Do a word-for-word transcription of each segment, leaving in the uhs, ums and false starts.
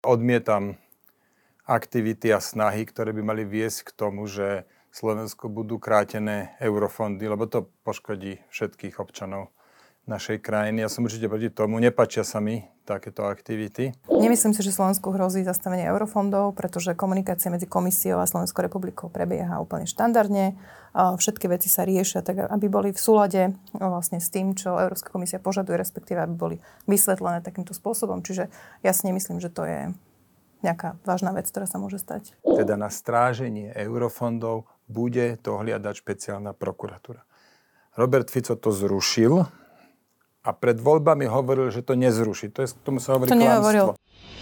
odmietam aktivity a snahy, ktoré by mali viesť k tomu, že Slovensku budú krátené eurofondy, lebo to poškodí všetkých občanov našej krajiny. Ja som určite proti tomu. Nepáčia sa mi takéto aktivity. Nemyslím si, že Slovensku hrozí zastavenie eurofondov, pretože komunikácia medzi komisiou a Slovenskou republikou prebieha úplne štandardne. Všetky veci sa riešia tak, aby boli v súlade vlastne s tým, čo Európska komisia požaduje, respektíve aby boli vysvetlené takýmto spôsobom. Čiže ja si nemyslím, že to je nejaká vážna vec, ktorá sa môže stať. Teda na stráženie eurofondov bude dohliadať špeciálna prokuratúra. Robert Fico to zrušil a pred voľbami hovoril, že to nezruší. To je, k tomu sa hovorí klamstvo.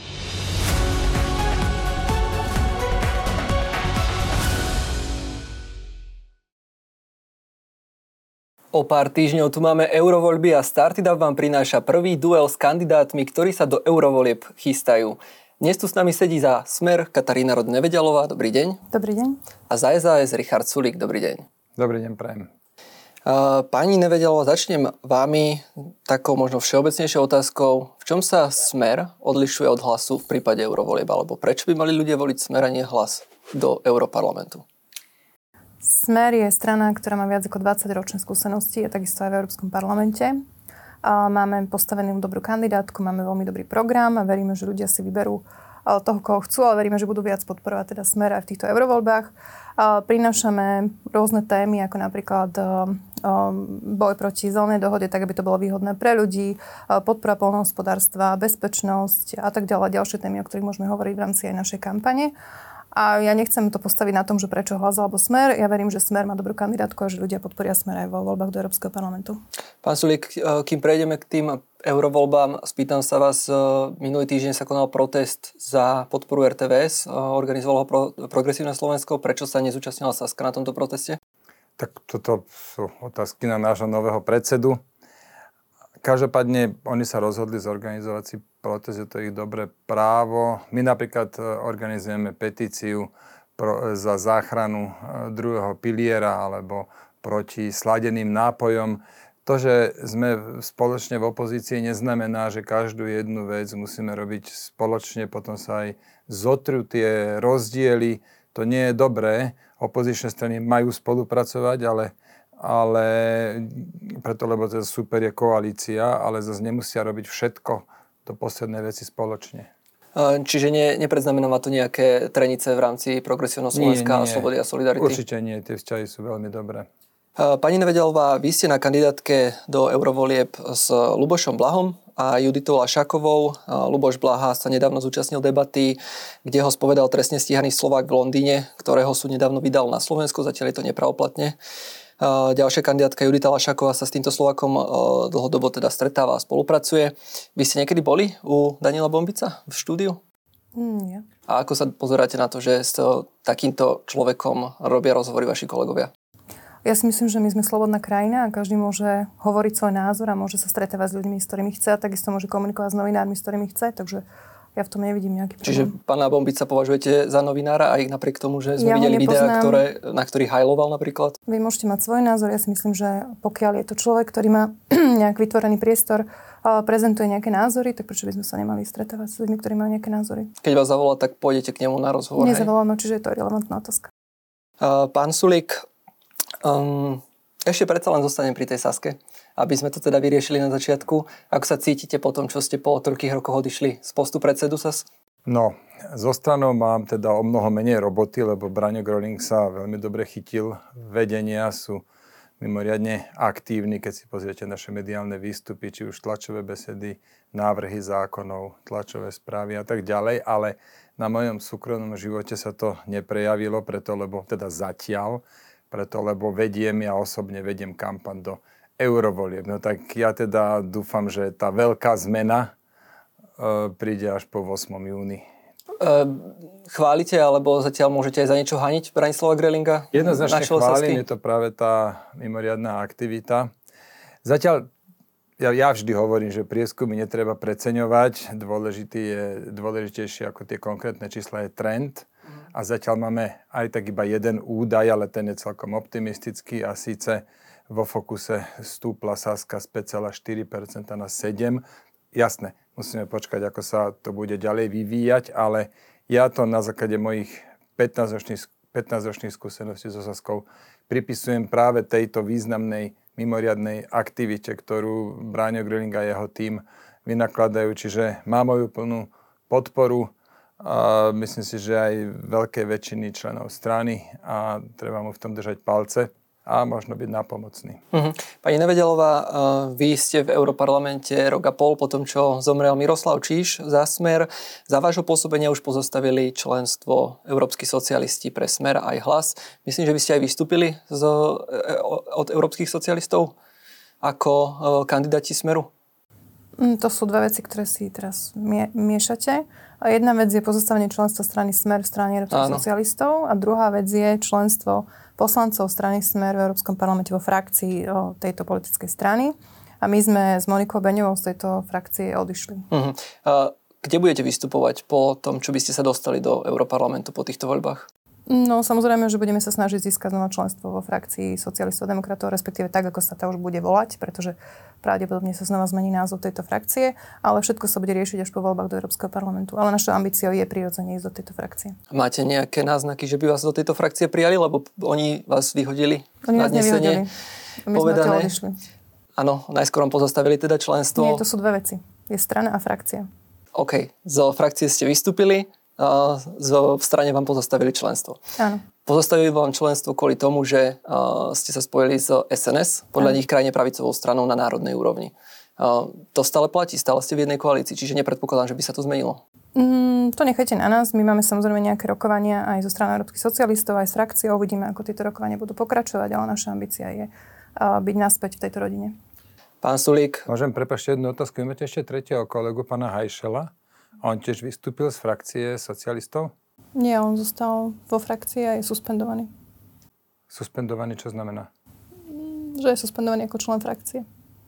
O pár týždňov tu máme eurovoľby a Startup vám prináša prvý duel s kandidátmi, ktorí sa do eurovolieb chystajú. Dnes tu s nami sedí za Smer Katarína Rod-Nevedialová. Dobrý deň. Dobrý deň. A za es a es Richard Sulík. Dobrý deň. Dobrý deň, prajem. Pani Nevedialová, začnem vámi takou možno všeobecnejšou otázkou. V čom sa Smer odlišuje od Hlasu v prípade eurovolieb? Alebo prečo by mali ľudia voliť Smer a nie Hlas do Europarlamentu? Smer je strana, ktorá má viac ako dvadsaťročné skúsenosti a takisto aj v Európskom parlamente. Máme postavenú dobrú kandidátku, máme veľmi dobrý program a veríme, že ľudia si vyberú toho, koho chcú, ale veríme, že budú viac podporovať teda Smer aj v týchto eurovoľbách. Prinášame rôzne témy, ako napríklad boj proti zelenej dohode, tak aby to bolo výhodné pre ľudí, podpora poľnohospodárstva, bezpečnosť a tak ďalej. Ďalšie témy, o ktorých môžeme hovoriť v rámci aj našej kampane. A ja nechcem to postaviť na tom, že prečo Hlas alebo Smer. Ja verím, že Smer má dobrú kandidátku a že ľudia podporia Smer aj vo voľbách do Európskeho parlamentu. Pán Sulík, kým prejdeme k tým eurovoľbám, spýtam sa vás, minulý týždeň sa konal protest za podporu er té vé es, organizovalo ho Pro, Progresívne Slovensko. Prečo sa nezúčastnila Saska na tomto proteste? Tak toto sú otázky na nášho nového predsedu. Každopádne oni sa rozhodli zorganizovať si protest, je to ich dobré právo. My napríklad organizujeme petíciu pro, za záchranu druhého piliera alebo proti sladeným nápojom. To, že sme spoločne v opozícii, neznamená, že každú jednu vec musíme robiť spoločne, potom sa aj zotrú tie rozdiely. To nie je dobré. Opozičné strany majú spolupracovať, ale ale preto, lebo to super je koalícia, ale zase nemusia robiť všetko do poslednej veci spoločne. Čiže ne, nepredznamená to nejaké trenice v rámci Progresívneho Slovenska a Slobody a Solidarity? Určite nie, tie vzťahy sú veľmi dobré. Pani Nevedialová, vy ste na kandidátke do eurovolieb s Ľubošom Blahom a Juditou Lašákovou. Ľuboš Blaha sa nedávno zúčastnil debaty, kde ho spovedal trestne stíhaný Slovák v Londýne, ktorého súd nedávno vydal na Slovensku, zatiaľ je to nepravoplatne. Ďalšia kandidátka Judita Lašáková sa s týmto Slovákom dlhodobo teda stretáva a spolupracuje. Vy ste niekedy boli u Daniela Bombica v štúdiu? Nie. A ako sa pozeráte na to, že s takýmto človekom robia rozhovory vaši kolegovia? Ja si myslím, že my sme slobodná krajina a každý môže hovoriť svoj názor a môže sa stretávať s ľuďmi, s ktorými chce a takisto môže komunikovať s novinármi, s ktorými chce, takže ja v tom nevidím nejaký problém. Čiže pána Bombica považujete za novinára aj napriek tomu, že sme ja videli videá, ktoré, na ktorých hajloval napríklad? Vy môžete mať svoj názor. Ja si myslím, že pokiaľ je to človek, ktorý má nejak vytvorený priestor, prezentuje nejaké názory, tak prečo by sme sa nemali stretávať s ľuďmi, ktorí majú nejaké názory? Keď vás zavolá, tak pôjdete k nemu na rozhovor. Nezavolám, čiže je to relevantná otázka. Uh, pán Sulík, um, ešte predsa len zostanem pri tej Saske, aby sme to teda vyriešili na začiatku. Ako sa cítite po tom, čo ste po toľkých rokoch odišli z postu predsedu es a es? No, zo stranou mám teda o mnoho menej roboty, lebo Braňo Gröling sa veľmi dobre chytil. Vedenia sú mimoriadne aktívni, keď si pozriete naše mediálne výstupy, či už tlačové besedy, návrhy zákonov, tlačové správy a tak ďalej, ale na mojom súkromnom živote sa to neprejavilo, preto lebo teda zatiaľ, preto lebo vediem, ja osobne vediem kampaň do eurovolieb. No tak ja teda dúfam, že tá veľká zmena e, príde až po ôsmeho júna. E, chválite, alebo zatiaľ môžete aj za niečo haniť Branislava Grölinga? Jednoznačne chválim, je to práve tá mimoriadna aktivita. Zatiaľ, ja, ja vždy hovorím, že prieskumy netreba preceňovať. Dôležitý je, dôležitejšie ako tie konkrétne čísla je trend. A zatiaľ máme aj tak iba jeden údaj, ale ten je celkom optimistický a síce vo Fokuse stúpla Saska z päť celá štyri percenta na sedem percenta. Jasné, musíme počkať, ako sa to bude ďalej vyvíjať, ale ja to na základe mojich pätnásťročných skúseností so Saskou pripisujem práve tejto významnej mimoriadnej aktivite, ktorú Braňo Grilling a jeho tím vynakladajú. Čiže má moju plnú podporu a myslím si, že aj veľké väčšiny členov strany a treba mu v tom držať palce a možno byť nápomocný. Uh-huh. Pani Nevedelová, vy ste v Europarlamente rok a pol po tom, čo zomrel Miroslav Číš za Smer. Za vášho pôsobenia už pozastavili členstvo Európski socialisti pre Smer aj Hlas. Myslím, že vy ste aj vystúpili z, od Európskych socialistov ako kandidáti Smeru. To sú dve veci, ktoré si teraz mie- miešate. A jedna vec je pozastavenie členstva strany Smer v strane Európskych socialistov a druhá vec je členstvo poslancov strany Smer v Európskom parlamente vo frakcii o tejto politickej strany. A my sme s Monikou Beňovou z tejto frakcie odišli. Uh-huh. A kde budete vystupovať po tom, čo by ste sa dostali do Europarlamentu po týchto voľbách? No samozrejme, že budeme sa snažiť získať znova členstvo vo frakcii socialistov a demokratov, respektíve tak, ako sa to už bude volať, pretože pravdepodobne sa znova zmení názov tejto frakcie, ale všetko sa bude riešiť až po voľbách do Európskeho parlamentu. Ale našou ambíciou je prirodzene ísť do tejto frakcie. Máte nejaké náznaky, že by vás do tejto frakcie prijali, lebo oni vás vyhodili? Oni nás nevyhodili. My sme odtiaľ odišli. Áno, najskôr vám pozastavili teda členstvo. Nie, to sú dve veci. Je strana a frakcia. OK, zo frakcie ste vystúpili, v strane vám pozastavili členstvo. Áno. Pozastavili vám členstvo kvôli tomu, že uh, ste sa spojili s es en es, podľa Áno. nich krajne pravicovou stranou na národnej úrovni. Uh, to stále platí, stále ste v jednej koalícii, čiže nepredpokladám, že by sa to zmenilo. Mm, to nechajte na nás, my máme samozrejme nejaké rokovania aj zo strany Európskych socialistov, aj s frakciou, uvidíme, ako tieto rokovania budú pokračovať, ale naša ambícia je uh, byť naspäť v tejto rodine. Pán Sulík. Môžem prepáčte jednu otázku, máte ešte tretieho kolegu, pána Hajšela? A on tiež vystúpil z frakcie socialistov? Nie, on zostal vo frakcii a je suspendovaný. Suspendovaný, čo znamená? Že je suspendovaný ako člen frakcie.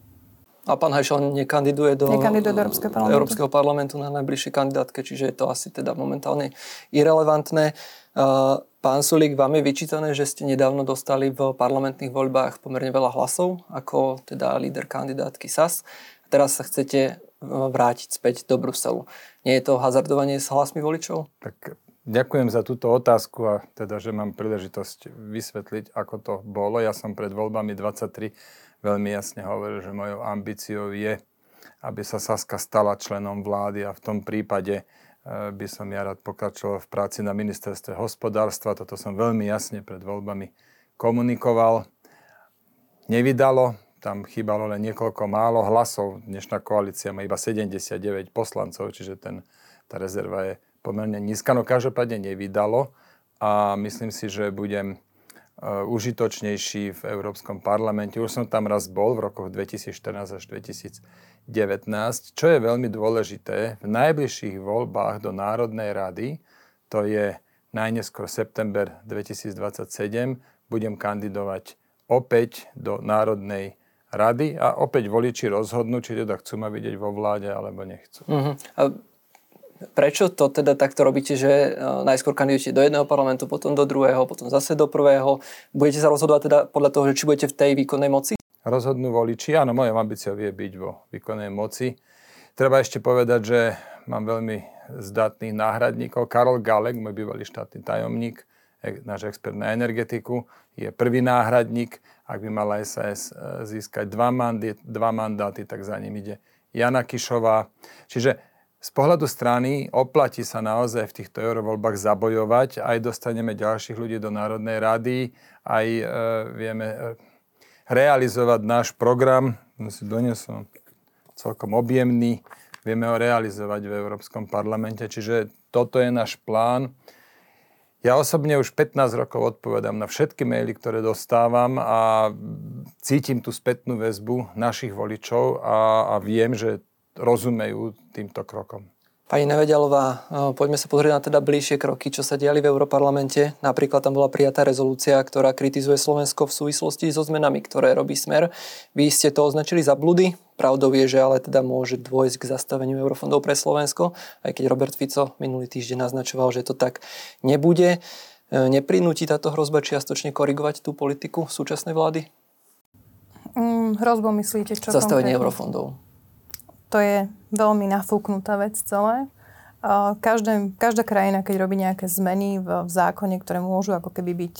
A pán Hajšel nekandiduje do, nekandiduje do Európskeho parlamentu. Európskeho parlamentu na najbližšej kandidátke, čiže je to asi teda momentálne irelevantné. Pán Sulík, vám je vyčítané, že ste nedávno dostali v parlamentných voľbách pomerne veľa hlasov, ako teda líder kandidátky es a es. Teraz sa chcete vrátiť späť do Bruselu. Nie je to hazardovanie s hlasmi voličov? Tak ďakujem za túto otázku a teda, že mám príležitosť vysvetliť, ako to bolo. Ja som pred voľbami dvadsaťtri veľmi jasne hovoril, že mojou ambíciou je, aby sa Saska stala členom vlády a v tom prípade by som ja rád pokračoval v práci na ministerstve hospodárstva. Toto som veľmi jasne pred voľbami komunikoval. Nevydalo. Tam chýbalo len niekoľko málo hlasov. Dnešná koalícia má iba sedemdesiatdeväť poslancov, čiže ten, tá rezerva je pomerne nízka. No každopádne nevydalo a myslím si, že budem uh, užitočnejší v Európskom parlamente. Už som tam raz bol v rokoch dvetisícštrnásť až dvetisícdevätnásť. Čo je veľmi dôležité, v najbližších voľbách do Národnej rady, to je najneskôr september dvetisícdvadsaťsedem, budem kandidovať opäť do Národnej rady a opäť voliči rozhodnú, či teda chcú ma vidieť vo vláde, alebo nechcú. Uh-huh. A prečo to teda takto robíte, že najskôr kandidujete do jedného parlamentu, potom do druhého, potom zase do prvého? Budete sa rozhodovať teda podľa toho, že či budete v tej výkonnej moci? Rozhodnú voliči. Áno, mojou ambíciou je byť vo výkonnej moci. Treba ešte povedať, že mám veľmi zdatných náhradníkov. Karol Galek, môj bývalý štátny tajomník, náš expert na energetiku, je prvý náhradník. Ak by mala es a es získať dva, mandy, dva mandáty, tak za ním ide Jana Kišová. Čiže z pohľadu strany oplatí sa naozaj v týchto eurovoľbách zabojovať. Aj dostaneme ďalších ľudí do Národnej rady, aj e, vieme e, realizovať náš program. No si donesol celkom objemný. Vieme ho realizovať v Európskom parlamente. Čiže toto je náš plán. Ja osobne už pätnásť rokov odpovedám na všetky maily, ktoré dostávam a cítim tú spätnú väzbu našich voličov a, a viem, že rozumejú týmto krokom. Pani Nevedelová, poďme sa pozrieť na teda bližšie kroky, čo sa diali v Europarlamente. Napríklad tam bola prijatá rezolúcia, ktorá kritizuje Slovensko v súvislosti so zmenami, ktoré robí Smer. Vy ste to označili za bludy. Pravdou je, že ale teda môže dôjsť k zastaveniu eurofondov pre Slovensko, aj keď Robert Fico minulý týždeň naznačoval, že to tak nebude. Neprinúti táto hrozba čiastočne korigovať tú politiku súčasnej vlády? Mm, hrozbou myslíte čo? Zastavenie eurofondov. to je veľmi nafúknutá vec celé. Každé, každá krajina, keď robí nejaké zmeny v, v zákone, ktoré môžu ako keby byť,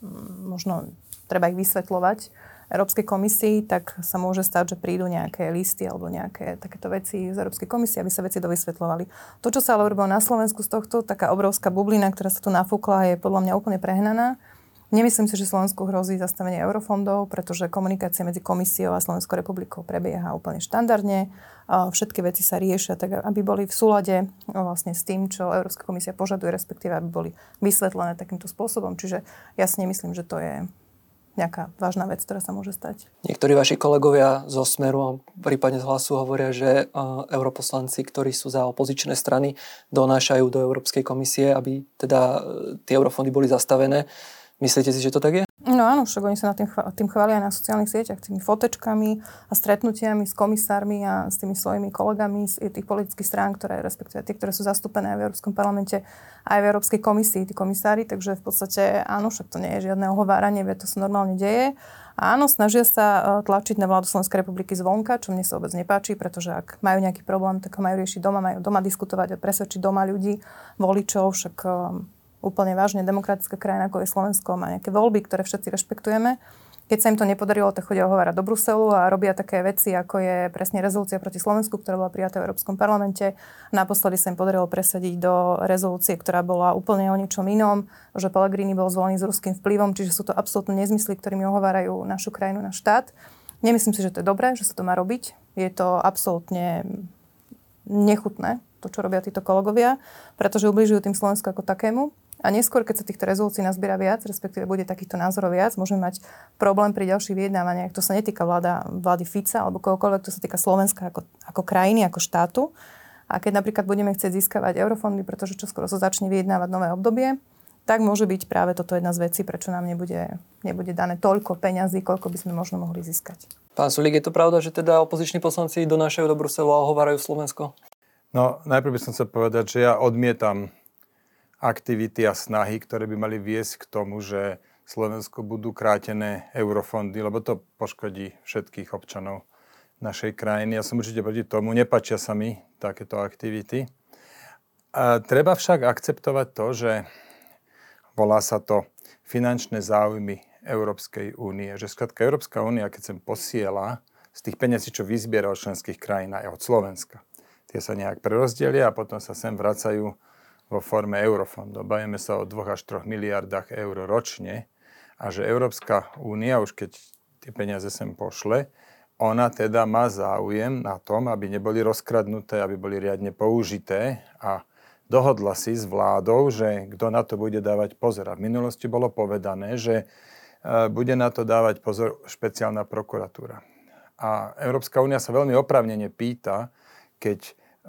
možno treba ich vysvetľovať Európskej komisii, tak sa môže stať, že prídu nejaké listy alebo nejaké takéto veci z Európskej komisie, aby sa veci dovysvetľovali. To, čo sa ale urobilo na Slovensku z tohto, taká obrovská bublina, ktorá sa tu nafúkla, je podľa mňa úplne prehnaná. Nemyslím si, že Slovensku hrozí zastavenie eurofondov, pretože komunikácia medzi komisiou a Slovenskou republikou prebieha úplne štandardne. Všetky veci sa riešia tak, aby boli v súlade vlastne s tým, čo Európska komisia požaduje, respektíve aby boli vysvetlené takýmto spôsobom. Čiže ja si nemyslím, že to je nejaká vážna vec, ktorá sa môže stať. Niektorí vaši kolegovia zo Smeru, prípadne z Hlasu, hovoria, že europoslanci, ktorí sú za opozičné strany, donášajú do Európskej komisie, aby teda tie eurofondy boli zastavené. Myslíte si, že to tak je? No áno, však oni sa na tým, tým chvália na sociálnych sieťach, tými fotečkami a stretnutiami s komisármi a s tými svojimi kolegami z tých politických strán, ktoré, respektíve tie, ktoré sú zastúpené aj v Európskom parlamente, aj v Európskej komisii, tí komisári, takže v podstate áno, však to nie je žiadne ohováranie, veď to sa normálne deje. A áno, snažia sa tlačiť na vládu Slovenskej republiky zvonka, čo mne sa vôbec nepáči, pretože ak majú nejaký problém, tak ho majú riešiť doma, majú doma diskutovať a presvedčiť doma ľudí, voličov, však úplne vážne demokratická krajina, ako je Slovensko, má nejaké voľby, ktoré všetci rešpektujeme. Keď sa im to nepodarilo, tak chodia ohovárať do Bruselu a robia také veci, ako je presne rezolúcia proti Slovensku, ktorá bola prijatá v Európskom parlamente. Naposledy sa im podarilo presadiť do rezolúcie, ktorá bola úplne o ničom inom, že Pellegrini bol zvolený s ruským vplyvom, čiže sú to absolútne nezmysly, ktorými ohovárajú našu krajinu, náš štát. Nemyslím si, že to je dobré, že sa to má robiť. Je to absolútne nechutné, to, čo robia títo kolegovia, pretože ubližujú tým Slovensku ako takému. A neskôr, keď sa týchto rezolúcií nazbiera viac, respektíve bude takýchto názorov viac, môžeme mať problém pri ďalších vyjednávaniach. To sa netýka vláda, vlády Fica alebo kohokoľvek, to sa týka Slovenska ako, ako krajiny, ako štátu. A keď napríklad budeme chcieť získavať eurofondy, pretože čoskoro sa začne vyjednávať nové obdobie, tak môže byť práve toto jedna z vecí, prečo nám nebude, nebude dané toľko peňazí, koľko by sme možno mohli získať. Pán Sulík, je to pravda, že teda opoziční poslanci donášajú do Bruselu a ohovárajú Slovensko? No, najprv by som chcel povedať, že ja odmietam aktivity a snahy, ktoré by mali viesť k tomu, že Slovensku budú krátené eurofondy, lebo to poškodí všetkých občanov našej krajiny. Ja som určite proti tomu, nepáčia sa mi takéto aktivity. A treba však akceptovať to, že volá sa to finančné záujmy Európskej únie. Že skrátka Európska únia, keď sem posiela z tých peniazí, čo vyzbiera od členských krajín aj od Slovenska, tie sa nejak prerozdelia a potom sa sem vracajú vo forme eurofondov. Bavíme sa o dvoch až troch miliardách eur ročne a že Európska únia, už keď tie peniaze sem pošle, ona teda má záujem na tom, aby neboli rozkradnuté, aby boli riadne použité a dohodla si s vládou, že kto na to bude dávať pozor. A v minulosti bolo povedané, že bude na to dávať pozor špeciálna prokuratúra. A Európska únia sa veľmi oprávnene pýta, keď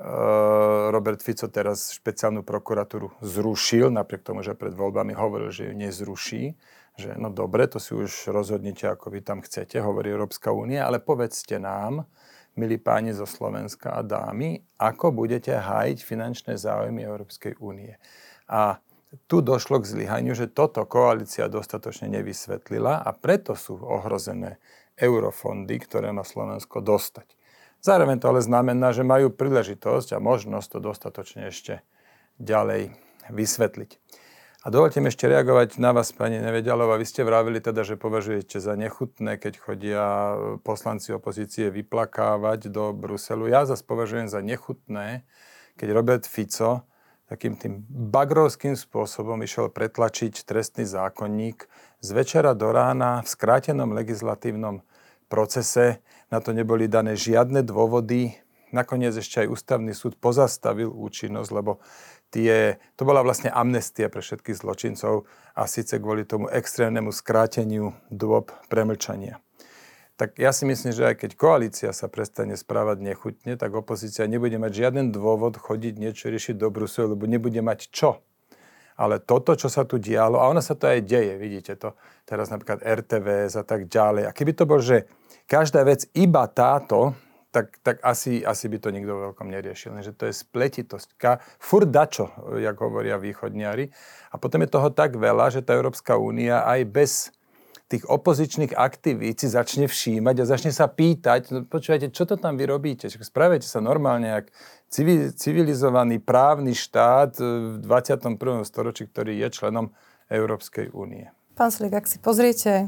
Robert Fico teraz špeciálnu prokuratúru zrušil, napriek tomu, že pred voľbami hovoril, že ju nezruší, že no dobre, to si už rozhodnite, ako vy tam chcete, hovorí Európska únia, ale povedzte nám, milí páni zo Slovenska a dámy, ako budete hájiť finančné záujmy Európskej únie. A tu došlo k zlyhaniu, že toto koalícia dostatočne nevysvetlila a preto sú ohrozené eurofondy, ktoré má Slovensko dostať. Zároveň to ale znamená, že majú príležitosť a možnosť to dostatočne ešte ďalej vysvetliť. A dovolte mi ešte reagovať na vás, pani Nevedialová. Vy ste vravili teda, že považujete za nechutné, keď chodia poslanci opozície vyplakávať do Bruselu. Ja zase považujem za nechutné, keď Robert Fico takým tým bagrovským spôsobom išiel pretlačiť trestný zákonník z večera do rána v skrátenom legislatívnom procese. Na to neboli dané žiadne dôvody. Nakoniec ešte aj ústavný súd pozastavil účinnosť, lebo tie, to bola vlastne amnestia pre všetkých zločincov a síce kvôli tomu extrémnemu skráteniu dôb premlčania. Tak ja si myslím, že aj keď koalícia sa prestane správať nechutne, tak opozícia nebude mať žiaden dôvod chodiť niečo riešiť do Bruselu, lebo nebude mať čo. Ale toto, čo sa tu dialo, a ono sa to aj deje, vidíte to, teraz napríklad er té vé es a tak ďalej. A keby to bol, že každá vec iba táto, tak, tak asi, asi by to nikto veľkom neriešil. Že to je spletitosť. Furt dačo, jak hovoria východniari. A potom je toho tak veľa, že tá Európska únia aj bez tých opozičných aktivít si začne všímať a začne sa pýtať, no, počúvajte, čo to tam vy robíte? Spravujete sa normálne, jak civilizovaný právny štát v dvadsiatom prvom storočí, ktorý je členom Európskej únie. Pán Sulík, ak si pozriete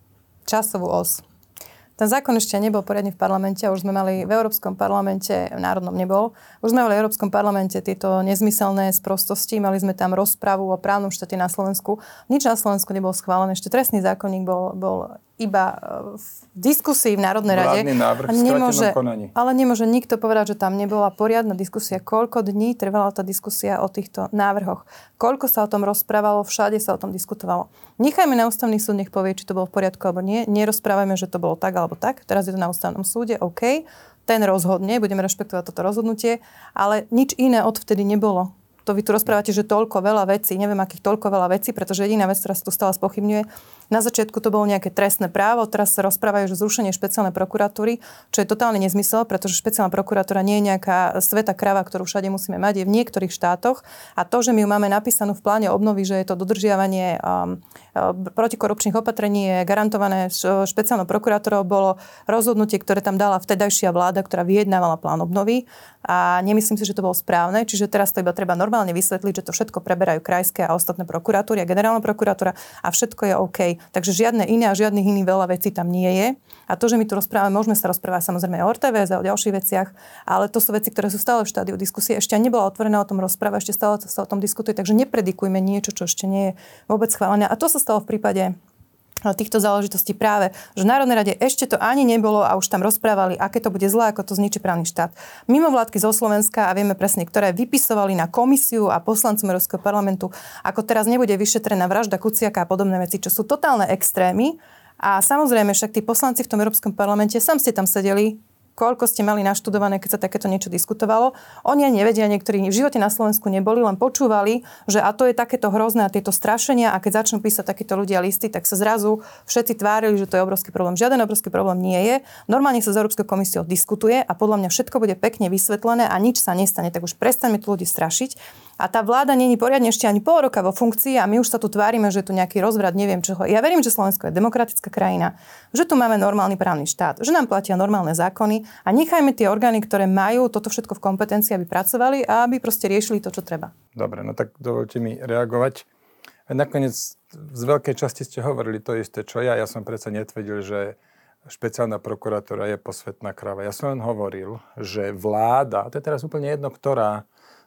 časovú os, ten zákon ešte nebol poriadne v parlamente a už sme mali v Európskom parlamente, v národnom nebol, už sme mali v Európskom parlamente tieto nezmyselné sprostosti, mali sme tam rozpravu o právnom štáte na Slovensku. Nič na Slovensku nebolo schválené, ešte trestný zákonník bol, bol iba v diskusii v Národnej rade. Vládny návrh v skrátenom konaní. Ale nemôže nikto povedať, že tam nebola poriadna diskusia. Koľko dní trvala tá diskusia o týchto návrhoch? Koľko sa o tom rozprávalo? Všade sa o tom diskutovalo. Nechajme na ústavný súd, nech povie, či to bolo v poriadku alebo nie. Nerozprávajme, že to bolo tak alebo tak. Teraz je to na ústavnom súde, OK. Ten rozhodne, budeme rešpektovať toto rozhodnutie, ale nič iné odvtedy nebolo. To vy tu rozprávate, že toľko veľa vecí, neviem akých toľko veľa vecí, pretože jediná vec, ktorá sa tu stále spochybňuje, na začiatku to bolo nejaké trestné právo, teraz sa rozprávajú, že zrušenie špeciálnej prokuratúry, čo je totálny nezmysel, pretože špeciálna prokuratúra nie je nejaká svätá krava, ktorú všade musíme mať, je v niektorých štátoch a to, že my ju máme napísanú v pláne obnovy, že je to dodržiavanie um, protikorupčných opatrení, je garantované špeciálnou prokurátorou, bolo rozhodnutie, ktoré tam dala vtedajšia vláda, ktorá vyjednávala plán obnovy a nemyslím si, že to bolo správne, čiže teraz to iba treba normálne vysvetliť, že to všetko preberajú krajské a ostatné prokuratúry a generálna prokuratúra a všetko je OK. Takže žiadne iné a žiadnych iných veľa vecí tam nie je. A to, že my tu rozprávame, môžeme sa rozprávať samozrejme o er té vé es a o ďalších veciach, ale to sú veci, ktoré sú stále v štádiu diskusie. Ešte ani nebola otvorená o tom rozpráva, ešte stále sa o tom diskutuje, takže nepredikujme niečo, čo ešte nie je vôbec schválené. A to sa stalo v prípade týchto záležitostí práve, že v Národnej rade ešte to ani nebolo a už tam rozprávali, aké to bude zlé, ako to zničí právny štát. Mimovládky zo Slovenska, a vieme presne, ktoré vypisovali na komisiu a poslancom Európskeho parlamentu, ako teraz nebude vyšetrená vražda Kuciaka a podobné veci, čo sú totálne extrémy. A samozrejme, však tí poslanci v tom Európskom parlamente, sám ste tam sedeli, koľko ste mali naštudované, keď sa takéto niečo diskutovalo. Oni ani nevedia, niektorí v živote na Slovensku neboli, len počúvali, že a to je takéto hrozné a tieto strašenia a keď začnú písať takíto ľudia listy, tak sa zrazu všetci tvárili, že to je obrovský problém. Žiaden obrovský problém nie je. Normálne sa s Európskou komisiou diskutuje a podľa mňa všetko bude pekne vysvetlené a nič sa nestane. Tak už prestaňme tu ľudí strašiť. A tá vláda nie je poriadne ešte ani pol roka vo funkcii a my už sa tu tvárime, že je tu nejaký rozvrat, neviem čo. Ja verím, že Slovensko je demokratická krajina, že tu máme normálny právny štát, že nám platia normálne zákony a nechajme tie orgány, ktoré majú toto všetko v kompetencii, aby pracovali a aby proste riešili to, čo treba. Dobre, no tak dovolte mi reagovať. Nakoniec z veľkej časti ste hovorili to isté, čo ja. Ja som predsa netvrdil, že špeciálna prokuratúra je posvätná krava. Ja som len hovoril, že vláda, to je teraz úplne jedno, ktorá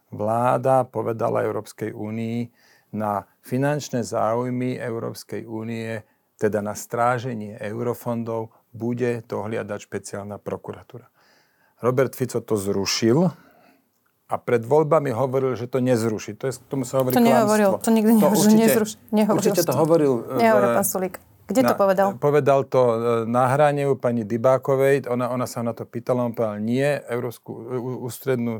vláda povedala Európskej únii na finančné záujmy Európskej únie, teda na stráženie eurofondov, bude dohliadať špeciálna prokuratúra. Robert Fico to zrušil a pred voľbami hovoril, že to nezruší. To je, k tomu sa hovorí to klamstvo. Nehovoril, to nikdy nehovoril, že nezruší. Určite to hovoril. Nehovoril pán Sulík. Kde to povedal? Na, povedal to na hrane u pani Dybákovej. Ona, ona sa na to pýtala, on povedal nie, Európsku ústrednú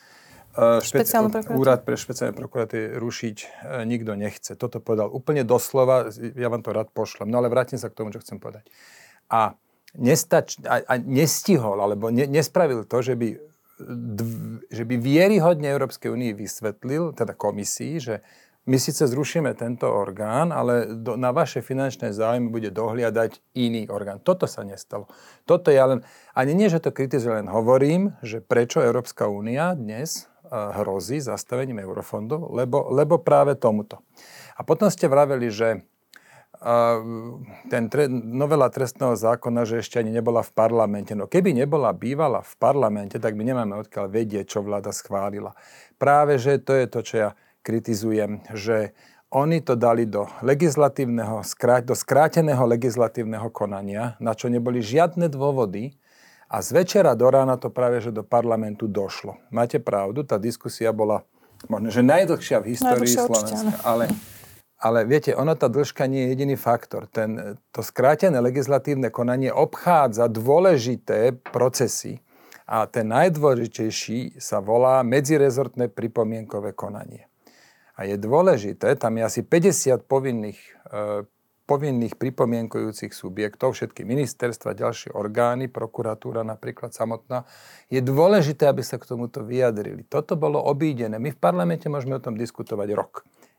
Špeci- úrad pre špeciálne prokuratúry rušiť e, nikto nechce. Toto povedal úplne doslova, ja vám to rád pošlem. No ale vrátim sa k tomu, čo chcem povedať. A, nestač, a, a nestihol, alebo ne, nespravil to, že by, dv, že by vieryhodne Európskej únii vysvetlil, teda komisii, že my síce zrušíme tento orgán, ale do, na vaše finančné záujmy bude dohliadať iný orgán. Toto sa nestalo. Toto ja len, ani nie, že to kritizujem, len hovorím, že prečo Európska únia dnes hrozí zastavením eurofondov, lebo, lebo práve tomuto. A potom ste vraveli, že uh, ten tre, novela trestného zákona, že ešte ani nebola v parlamente. No keby nebola bývala v parlamente, tak my nemáme odkiaľ vedieť, čo vláda schválila. Práve, že to je to, čo ja kritizujem, že oni to dali do legislatívneho, do skráteného legislatívneho konania, na čo neboli žiadne dôvody, a z večera do rána to práve, že do parlamentu došlo. Máte pravdu, tá diskusia bola možno, že najdlhšia v histórii Slovenska. Ale, ale viete, ono tá dĺžka nie je jediný faktor. Ten, to skrátené legislatívne konanie obchádza dôležité procesy a ten najdôležitejší sa volá medzirezortné pripomienkové konanie. A je dôležité, tam je asi päťdesiat povinných e, povinných pripomienkujúcich subjektov, všetky ministerstva, ďalšie orgány, prokuratúra napríklad samotná, je dôležité, aby sa k tomuto vyjadrili. Toto bolo obídené. My v parlamente môžeme o tom diskutovať rok.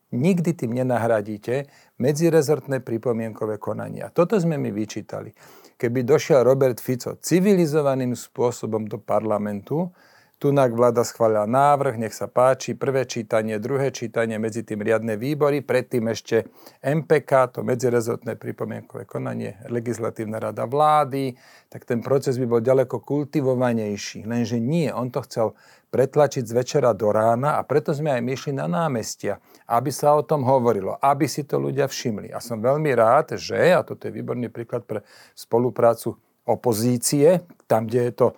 nikdy tým nenahradíte medzirezortné pripomienkové konania. Toto sme mi vyčítali. Keby došiel Robert Fico civilizovaným spôsobom do parlamentu, tunak vláda schválila návrh, nech sa páči, prvé čítanie, druhé čítanie, medzi tým riadne výbory, predtým ešte em pé ká, to medzirezortné pripomienkové konanie, legislatívna rada vlády, tak ten proces by bol ďaleko kultivovanejší. Lenže nie, on to chcel pretlačiť z večera do rána a preto sme aj myšli na námestia, aby sa o tom hovorilo, aby si to ľudia všimli. A som veľmi rád, že, a toto je výborný príklad pre spoluprácu opozície, tam, kde je to e,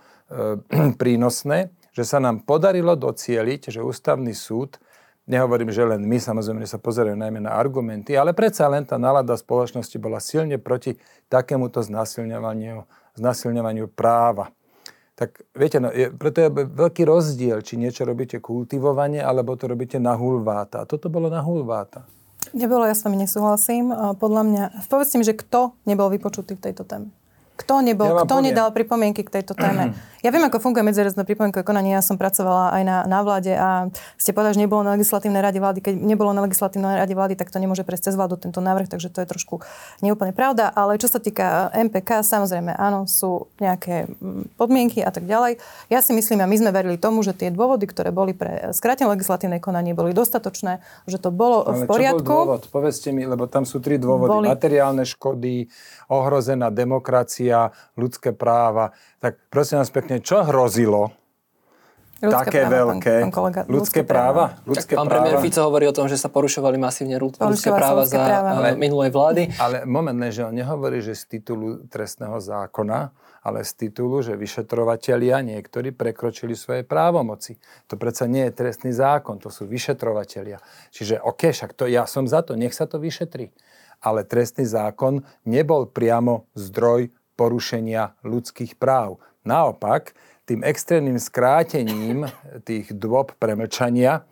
prínosné, že sa nám podarilo docieliť, že ústavný súd, nehovorím, že len my, samozrejme, sa pozerajú najmä na argumenty, ale predsa len tá nálada spoločnosti bola silne proti takémuto znásilňovaniu, znásilňovaniu práva. Tak viete, no, je, preto je veľký rozdiel, či niečo robíte kultivovane, alebo to robíte na hulváta. A toto bolo na hulváta. Nebolo, ja s vami nesúhlasím. Podľa mňa, povedzte mi, že kto nebol vypočutý v tejto téme? Kto nebol, ja kto poviem. Nedal pripomienky k tejto téme. Ja viem, ako funguje medzirezortné pripomienkové konanie. Ja som pracovala aj na, na vláde a ste povedali, že nebolo na legislatívnej rade vlády. Keď nebolo na legislatívnej rade vlády, tak to nemôže prejsť cez vládu tento návrh, takže to je trošku neúplne pravda. Ale čo sa týka em pé ká, samozrejme, áno, sú nejaké podmienky a tak ďalej. Ja si myslím, a my sme verili tomu, že tie dôvody, ktoré boli pre skrátené legislatívne konanie, boli dostatočné, že to bolo ale v poriadku. Čo bol dôvod? Povedzte mi, lebo tam sú tri dôvody. Boli... Materiálne škody, ohrozená demokracia, ľudské práva. Tak prosím vás pekne, čo hrozilo ľudské také práva, veľké? Pán, pán kolega, ľudské, ľudské práva? Ľudské pán práva. premiér Fico hovorí o tom, že sa porušovali masívne ľudské práva za práva. minulej vlády. Ale moment, že on nehovorí, že z titulu trestného zákona, ale z titulu, že vyšetrovatelia niektorí prekročili svoje právomoci. To predsa nie je trestný zákon, to sú vyšetrovatelia. Čiže OK, však to, ja som za to, nech sa to vyšetrí. Ale trestný zákon nebol priamo zdroj porušenia ľudských práv. Naopak, tým extrémnym skrátením tých dôb premlčania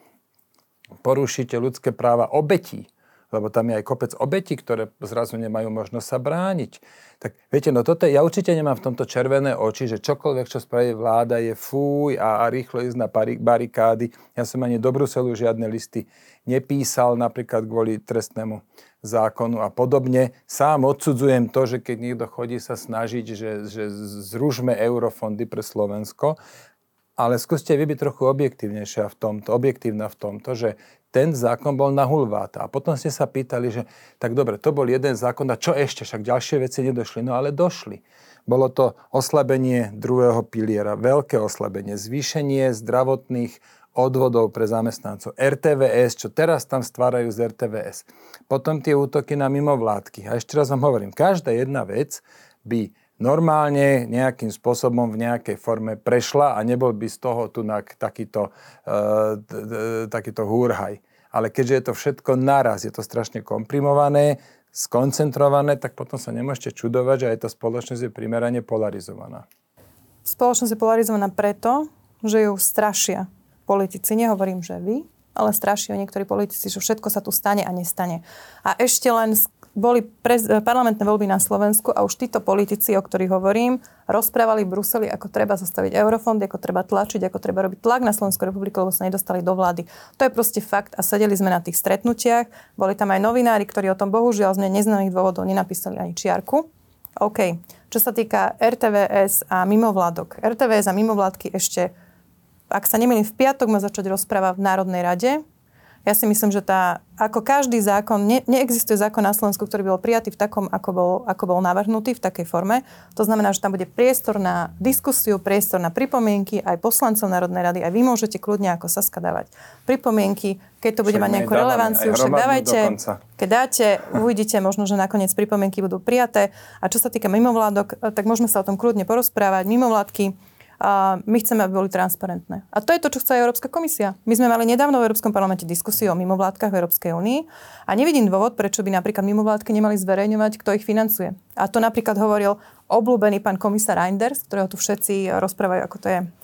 porušíte ľudské práva obetí. Lebo tam je aj kopec obetí, ktoré zrazu nemajú možnosť sa brániť. Tak viete, no toto, ja určite nemám v tomto červené oči, že čokoľvek, čo spraví vláda, je fúj a, a rýchlo ísť na barikády. Ja som ani do Bruselu žiadne listy nepísal, napríklad kvôli trestnému zákonu a podobne. Sám odsudzujem to, že keď niekto chodí sa snažiť, že, že zrušme eurofondy pre Slovensko, ale skúste vy byť trochu objektívnejšia v tomto, objektívna v tomto, že ten zákon bol na hulváta. A potom ste sa pýtali, že tak dobre, to bol jeden zákon a čo ešte? Však ďalšie veci nedošli. No ale došli. Bolo to oslabenie druhého piliera, veľké oslabenie, zvýšenie zdravotných odvodov pre zamestnancov. er té vé es, čo teraz tam stvárajú z er té vé es. Potom tie útoky na mimovládky. A ešte raz vám hovorím, každá jedna vec by normálne nejakým spôsobom v nejakej forme prešla a nebol by z toho tu takýto, uh, takýto húrhaj. Ale keďže je to všetko naraz, je to strašne komprimované, skoncentrované, tak potom sa nemôžete čudovať, že aj tá spoločnosť je primerane polarizovaná. Spoločnosť je polarizovaná preto, že ju strašia politici. Nehovorím, že vy, ale strašia niektorí politici, že všetko sa tu stane a nestane. A ešte len boli prez, parlamentné voľby na Slovensku a už títo politici, o ktorých hovorím, rozprávali v Bruseli, ako treba zastaviť eurofondy, ako treba tlačiť, ako treba robiť tlak na Slovenskú republiku, lebo sa nedostali do vlády. To je proste fakt a sedeli sme na tých stretnutiach. Boli tam aj novinári, ktorí o tom bohužiaľ z neznámych dôvodov nenapísali ani čiarku. OK. Čo sa týka er té vé es a mimovládok. er té vé es a mimovládky ešte, ak sa nemýlim, v piatok má začať rozpráva v Národnej rade. Ja si myslím, že tá, ako každý zákon, ne, neexistuje zákon na Slovensku, ktorý bol prijatý v takom, ako bol, ako bol navrhnutý, v takej forme. To znamená, že tam bude priestor na diskusiu, priestor na pripomienky aj poslancov Národnej rady. Aj vy môžete kľudne ako Saska dávať pripomienky, keď to bude mať nejakú relevanciu. Však dávajte, keď dáte, uvidíte možno, že nakoniec pripomienky budú prijaté. A čo sa týka mimovládok, tak môžeme sa o tom kľudne porozprávať. Mimovládky, a my chceme, aby boli transparentné. A to je to, čo chce Európska komisia. My sme mali nedávno v Európskom parlamente diskusiu o mimovládkach v Európskej únii a nevidím dôvod, prečo by napríklad mimovládky nemali zverejňovať, kto ich financuje. A to napríklad hovoril obľúbený pán komisár Reinders, ktorého tu všetci rozprávajú, ako to je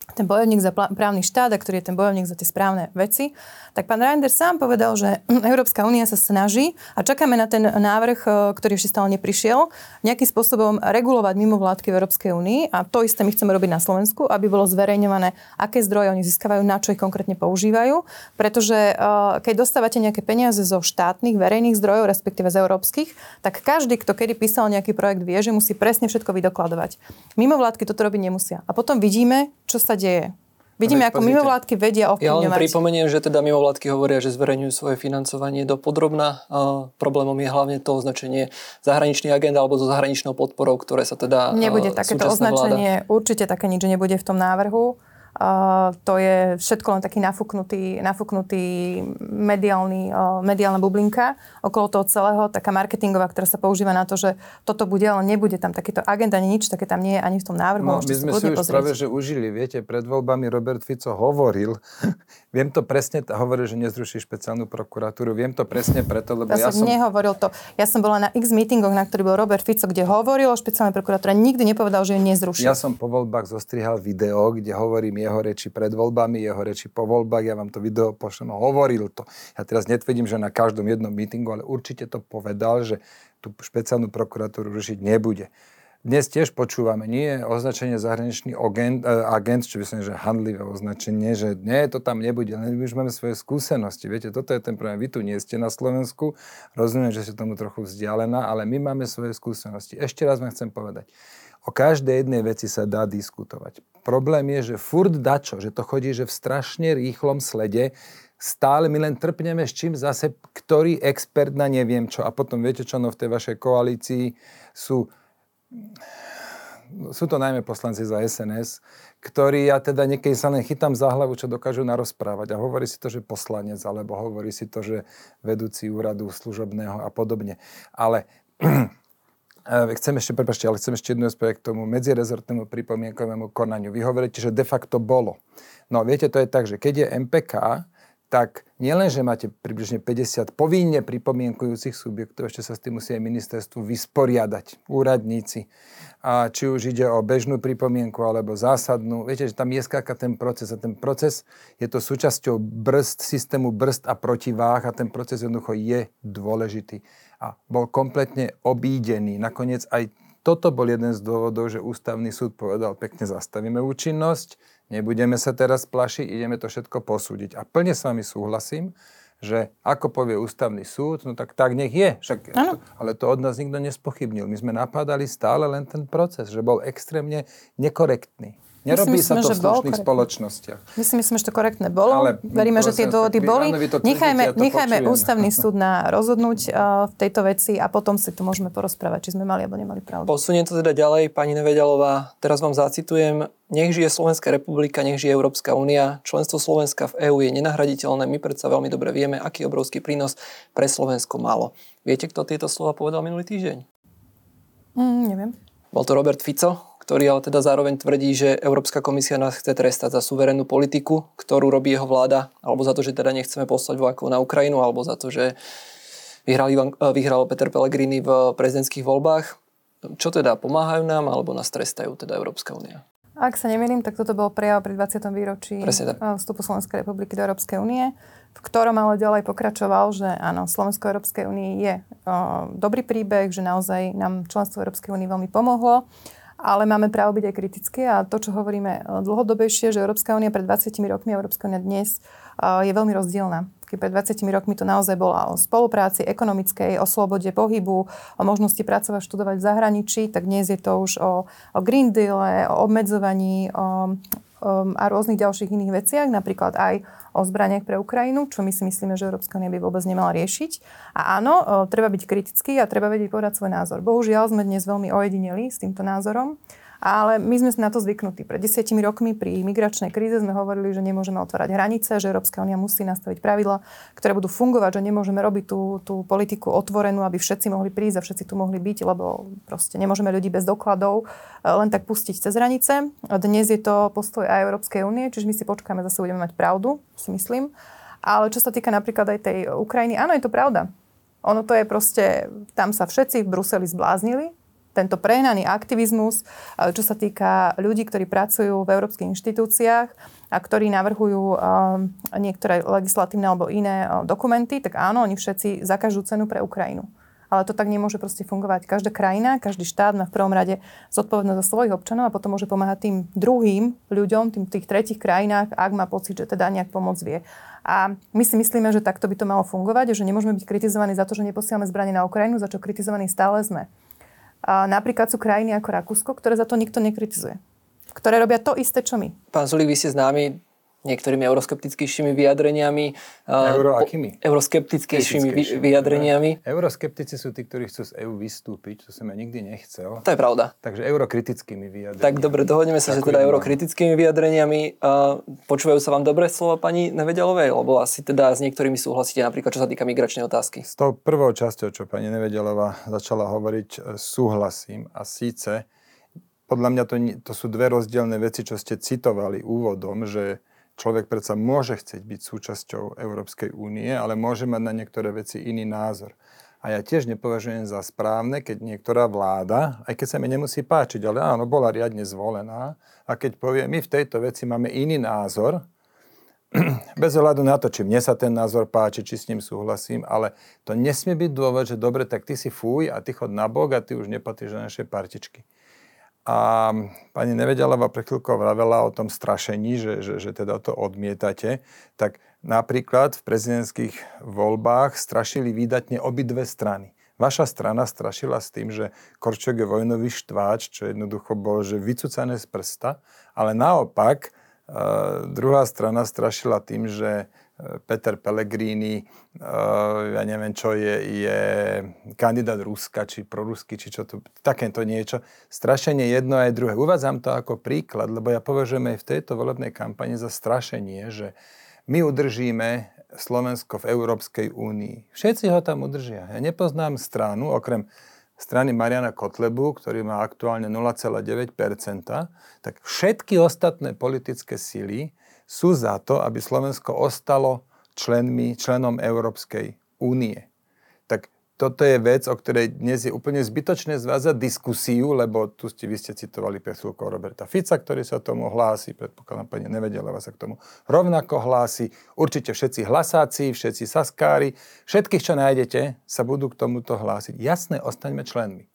ten bojovník za právny štát a ktorý je ten bojovník za tie správne veci, tak pán Reinders sám povedal, že Európska únia sa snaží a čakáme na ten návrh, ktorý ešte stále neprišiel, nejakým spôsobom regulovať mimovládky v Európskej únii a to isté my chceme robiť na Slovensku, aby bolo zverejňované, aké zdroje oni získavajú, na čo ich konkrétne používajú, pretože keď dostávate nejaké peniaze zo štátnych, verejných zdrojov, respektíve z európskych, tak každý, kto kedy písal nejaký projekt, vie, že musí presne všetko vydokladovať. Mimovládky toto robiť nemusia. A potom vidíme, čo sa deje. Vidíme, ako mimovládky vedia ovplyvňovať. Ja len pripomeniem, že teda mimovládky hovoria, že zverejňujú svoje financovanie do podrobna. Uh, problémom je hlavne to označenie zahraničných agend alebo so zahraničnou podporou, ktoré sa teda uh, nebude takéto označenie, vláda. Určite také nič nebude v tom návrhu. Uh, to je všetko len taký nafúknutý, nafúknutý mediálny, uh, mediálna bublinka okolo toho celého, taká marketingová, ktorá sa používa na to, že toto bude, ale nebude tam takéto agenda, ani nič, také tam nie je ani v tom návrhu. No, my sme si už pozrieť. Práve, že užili, viete, pred voľbami Robert Fico hovoril, viem to presne, hovoril, že nezruší špeciálnu prokuratúru, viem to presne preto, lebo ja, ja som... nehovoril to. Ja som bola na x meetingoch, na ktorý bol Robert Fico, kde hovoril o špeciálnej prokuratúre, nikdy nepovedal, že ju nezruší. Ja som po voľbách zostrihal video, kde hovorím jeho reči pred voľbami, jeho reči po voľbách, ja vám to video pošlem, hovoril to. Ja teraz netvrdím, že na každom jednom meetingu, ale určite to povedal, že tú špeciálnu prokuratúru rušiť nebude. Dnes tiež počúvame, nie označenie zahraničný agent, agent, čo myslím, že handlivé označenie, že nie, to tam nebude, len my už máme svoje skúsenosti. Viete, toto je ten problém. Vy tu nie ste na Slovensku, rozumiem, že ste tomu trochu vzdialená, ale my máme svoje skúsenosti. Ešte raz vám chcem povedať. O každej jednej veci sa dá diskutovať. Problém je, že furt dačo, že to chodí, že v strašne rýchlom slede, stále my len trpneme s čím zase, ktorý expert na neviem čo. A potom viete čo, no v tej vašej koalícii sú, sú to najmä poslanci za es en es, ktorí ja teda niekedy sa len chytám za hlavu, čo dokážu narozprávať. A hovorí si to, že poslanec, alebo hovorí si to, že vedúci úradu služobného a podobne. Ale... Chcem ešte, prepáčte, ale chcem ešte jednu povedať k tomu medzirezortnému pripomienkovému konaniu. Vy hovoríte, že de facto bolo. No viete, to je tak, že keď je em pé ká, tak nielen, že máte približne päťdesiat povinne pripomienkujúcich subjektov, ešte sa s tým musí aj ministerstvu vysporiadať, úradníci. A či už ide o bežnú pripomienku alebo zásadnú. Viete, že tam je skáka ten proces a ten proces je to súčasťou brzd, systému brzd a protiváh a ten proces jednoducho je dôležitý. A bol kompletne obídený. Nakoniec aj toto bol jeden z dôvodov, že ústavný súd povedal, pekne zastavíme účinnosť, nebudeme sa teraz plašiť, ideme to všetko posúdiť. A plne s vami súhlasím, že ako povie ústavný súd, no tak tak nech je. Však, to, ale to od nás nikto nespochybnil. My sme napádali stále len ten proces, že bol extrémne nekorektný. Nerobí sa to v slušných spoločnostiach. My si myslíme, že to korektné bolo. Ale veríme, že tie dôvody boli. Nechajme, nechajme ústavný súd na rozhodnúť uh, v tejto veci a potom si tu môžeme porozprávať, či sme mali alebo nemali pravdu. Posuniem to teda ďalej, pani Neveďalová. Teraz vám zacitujem. Nech žije Slovenská republika, nech žije Európska únia. Členstvo Slovenska v EÚ je nenahraditeľné. My predsa veľmi dobre vieme, aký obrovský prínos pre Slovensko malo. Viete, kto tieto slova povedal minulý týždeň? Mm, neviem. Bol to Robert Fico, ktorý ale teda zároveň tvrdí, že Európska komisia nás chce trestať za suverénnu politiku, ktorú robí jeho vláda, alebo za to, že teda nechceme poslať vojakov na Ukrajinu, alebo za to, že vyhral, Ivan, vyhral Peter Pellegrini v prezidentských voľbách. Čo teda, pomáhajú nám, alebo nás trestajú teda Európska únia? Ak sa nemýlim, tak toto bol prejav pri dvadsiatom výročí vstupu Slovenskej republiky do Európskej únie, v ktorom ale ďalej pokračoval, že áno, Slovensko Európskej únii je o, dobrý príbeh, že naozaj nám členstvo Európskej únie veľmi pomohlo. Ale máme právo byť aj kritické a to, čo hovoríme dlhodobejšie, že Európska únia pred dvadsiatimi rokmi a Európska únia dnes je veľmi rozdielna. Keď pred dvadsiatimi rokmi to naozaj bola o spolupráci ekonomickej, o slobode pohybu, o možnosti pracovať, študovať v zahraničí, tak dnes je to už o, o Green Deal, o obmedzovaní o, a rôznych ďalších iných veciach, napríklad aj o zbraniach pre Ukrajinu, čo my si myslíme, že Európska únia by vôbec nemala riešiť. A áno, treba byť kritický a treba vedieť povedať svoj názor. Bohužiaľ sme dnes veľmi ojedineli s týmto názorom, ale my sme na to zvyknutí. Pred desiatimi rokmi pri migračnej kríze sme hovorili, že nemôžeme otvárať hranice, že Európska únia musí nastaviť pravidlá, ktoré budú fungovať, že nemôžeme robiť tú, tú politiku otvorenú, aby všetci mohli prísť a všetci tu mohli byť, lebo proste nemôžeme ľudí bez dokladov len tak pustiť cez hranice. Dnes je to postoj aj Európskej únie, čiže my si počkáme, zase budeme mať pravdu, si myslím. Ale čo sa týka napríklad aj tej Ukrajiny, áno, je to pravda. Ono to je proste, tam sa všetci v Bruseli zbláznili. tento prehnaný aktivizmus, čo sa týka ľudí, ktorí pracujú v európskych inštitúciách a ktorí navrhujú niektoré legislatívne alebo iné dokumenty, tak áno, oni všetci za každú cenu pre Ukrajinu. Ale to tak nemôže proste fungovať. Každá krajina, každý štát má v prvom rade zodpovednosť za svojich občanov a potom môže pomáhať tým druhým ľuďom, tým v tých tretích krajinách, ak má pocit, že teda nejak pomôcť vie. A my si myslíme, že takto by to malo fungovať, že nemôžeme byť kritizovaní za to, že neposielame zbrane na Ukrajinu, za čo kritizovaní stále sme. A napríklad sú krajiny ako Rakúsko, ktoré za to nikto nekritizuje. Ktoré robia to isté, čo my. Pán Sulík, vy ste známi niektorými euroskeptickými vyjadreniami. Euro akými? Euroskeptickejšími vyjadreniami. Euroskeptici sú tí, ktorí chcú z é ú vystúpiť, čo som ja nikdy nechcel. To je pravda. Takže eurokritickými vyjadreniami. Tak dobre, dohodneme sa, že teda eurokritickými vyjadreniami. Počúvajú sa vám dobre slova pani Nevedialovej? Lebo asi teda s niektorými súhlasíte, napríklad čo sa týka migračnej otázky. S tou prvou časťou, čo pani Nevedialová začala hovoriť, súhlasím. A síce, podľa mňa to, to sú dve rozdielne veci, čo ste citovali úvodom, že človek predsa môže chcieť byť súčasťou Európskej únie, ale môže mať na niektoré veci iný názor. A ja tiež nepovažujem za správne, keď niektorá vláda, aj keď sa mi nemusí páčiť, ale áno, bola riadne zvolená, a keď povie, my v tejto veci máme iný názor, bez ohľadu na to, či mne sa ten názor páči, či s ním súhlasím, ale to nesmie byť dôvod, že dobre, tak ty si fuj a ty chod na bok a ty už nepatríš do našej partičky. A pani Nevedialová pre chvíľkou vravela o tom strašení, že, že, že teda to odmietate, tak napríklad v prezidentských voľbách strašili výdatne obidve strany. Vaša strana strašila s tým, že Korčok je vojnový štváč, čo jednoducho bolo, že vycúcané z prsta, ale naopak uh, druhá strana strašila tým, že Peter Pellegrini, uh, ja neviem čo je, je kandidát Ruska, či prorusky, či čo to, takéto niečo. Strašenie jedno aj druhé. Uvádzam to ako príklad, lebo ja považujem aj v tejto volebnej kampani za strašenie, že my udržíme Slovensko v Európskej únii. Všetci ho tam udržia. Ja nepoznám stranu, okrem strany Mariana Kotlebu, ktorý má aktuálne nula celá deväť percenta, tak všetky ostatné politické sily sú za to, aby Slovensko ostalo členmi, členom Európskej únie. Tak toto je vec, o ktorej dnes je úplne zbytočné zvázať diskusiu, lebo tu ste, vy ste citovali pre chvíľkou Roberta Fica, ktorý sa tomu hlási, predpokladám pani Nevedialová sa k tomu rovnako hlási, určite všetci hlasáci, všetci saskári, všetkých, čo nájdete, sa budú k tomuto hlásiť. Jasné, ostaňme členmi.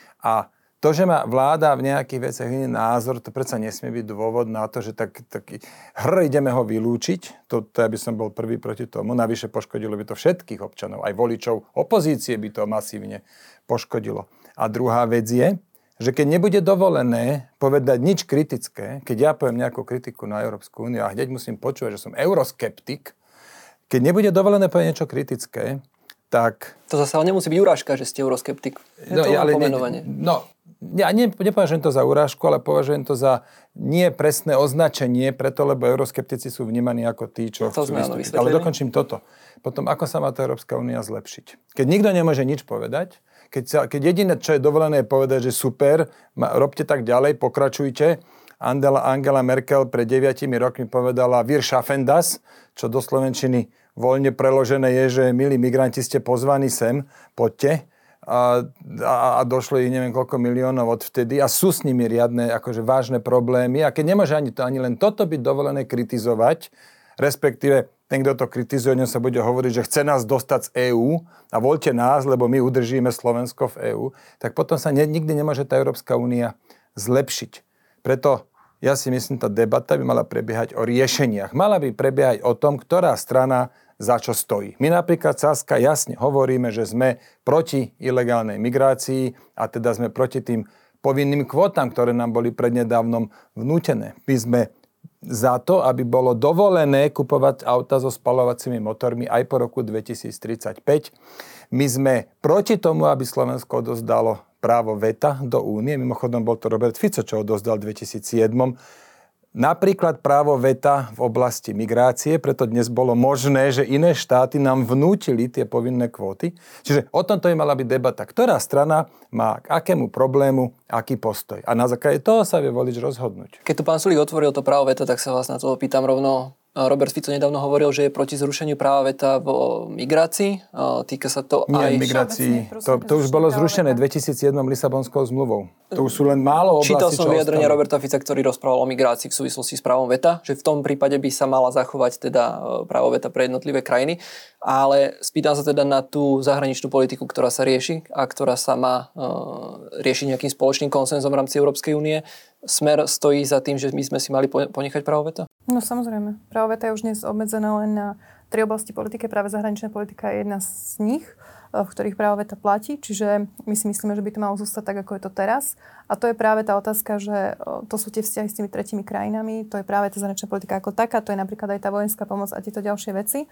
A to, že má vláda v nejakých veciach iný názor, to predsa nesmie byť dôvod na to, že tak, tak hr, ideme ho vylúčiť. To, to ja by som bol prvý proti tomu. Navyše poškodilo by to všetkých občanov, aj voličov opozície by to masívne poškodilo. A druhá vec je, že keď nebude dovolené povedať nič kritické, keď ja poviem nejakú kritiku na Európsku úniu a hneď musím počúvať, že som euroskeptik, keď nebude dovolené povedať niečo kritické, tak... To zase ale nemusí byť urážka, že ste euroskeptik. Je no, to ale pomenovanie. Ne, no, ja ne, nepovažujem to za urážku, ale považujem to za nie presné označenie, preto, lebo euroskeptici sú vnímaní ako tí, čo to chcú vystúpiť. Ale dokončím toto. Potom, ako sa má tá Európska únia zlepšiť? Keď nikto nemôže nič povedať, keď, sa, keď jediné, čo je dovolené, je povedať, že super, ma, robte tak ďalej, pokračujte. Angela, Angela Merkel pred deviatimi rokmi povedala Wir schaffen das, čo do slovenčiny voľne preložené je, že milí migranti, ste pozvaní sem, poďte. A, a, a došlo ich neviem koľko miliónov odvtedy a sú s nimi riadne akože vážne problémy. A keď nemôže ani, to, ani len toto byť dovolené kritizovať, respektíve ten, kto to kritizuje, ňom sa bude hovoriť, že chce nás dostať z EÚ a voľte nás, lebo my udržíme Slovensko v EÚ, tak potom sa ne, nikdy nemôže tá Európska únia zlepšiť. Preto ja si myslím, tá debata by mala prebiehať o riešeniach. Mala by prebiehať o tom, ktorá strana za čo stojí. My napríklad Saska jasne hovoríme, že sme proti ilegálnej migrácii a teda sme proti tým povinným kvótam, ktoré nám boli prednedávnom vnútené. My sme za to, aby bolo dovolené kupovať auta so spaľovacími motormi aj po roku dvetisíctridsaťpäť. My sme proti tomu, aby Slovensko odozdalo právo veta do únie. Mimochodom bol to Robert Fico, čo odozdal v dvetisícsedem. Napríklad právo veta v oblasti migrácie, preto dnes bolo možné, že iné štáty nám vnútili tie povinné kvóty. Čiže o tomto je mala byť debata, ktorá strana má k akému problému, aký postoj. A na základe toho sa vie volič rozhodnúť. Keď tu pán Sulík otvoril to právo veta, tak sa vás na to pýtam rovno. Robert Fico nedávno hovoril, že je proti zrušeniu práva veta v migrácii. Týka sa to Nie, aj... Nie, migrácii. To, to už bolo zrušené dvetisícsedem Lisabonskou zmluvou. To už sú len málo oblastí, Čítal som vyjadrenie ostali. Roberta Fica, ktorý rozprával o migrácii v súvislosti s právom veta, že v tom prípade by sa mala zachovať teda právo veta pre jednotlivé krajiny. Ale spýtam sa teda na tú zahraničnú politiku, ktorá sa rieši a ktorá sa má uh, riešiť nejakým spoločným konsenzom v rámci Európskej únie. Smer stojí za tým, že my sme si mali ponechať právo veta? No samozrejme. Právo veta je už dnes obmedzené len na tri oblasti politiky. Práve zahraničná politika je jedna z nich, v ktorých právo veta platí. Čiže my si myslíme, že by to malo zostať tak, ako je to teraz. A to je práve tá otázka, že to sú tie vzťahy s tými tretími krajinami. To je práve tá zahraničná politika ako taká. To je napríklad aj tá vojenská pomoc a tieto ďalšie veci.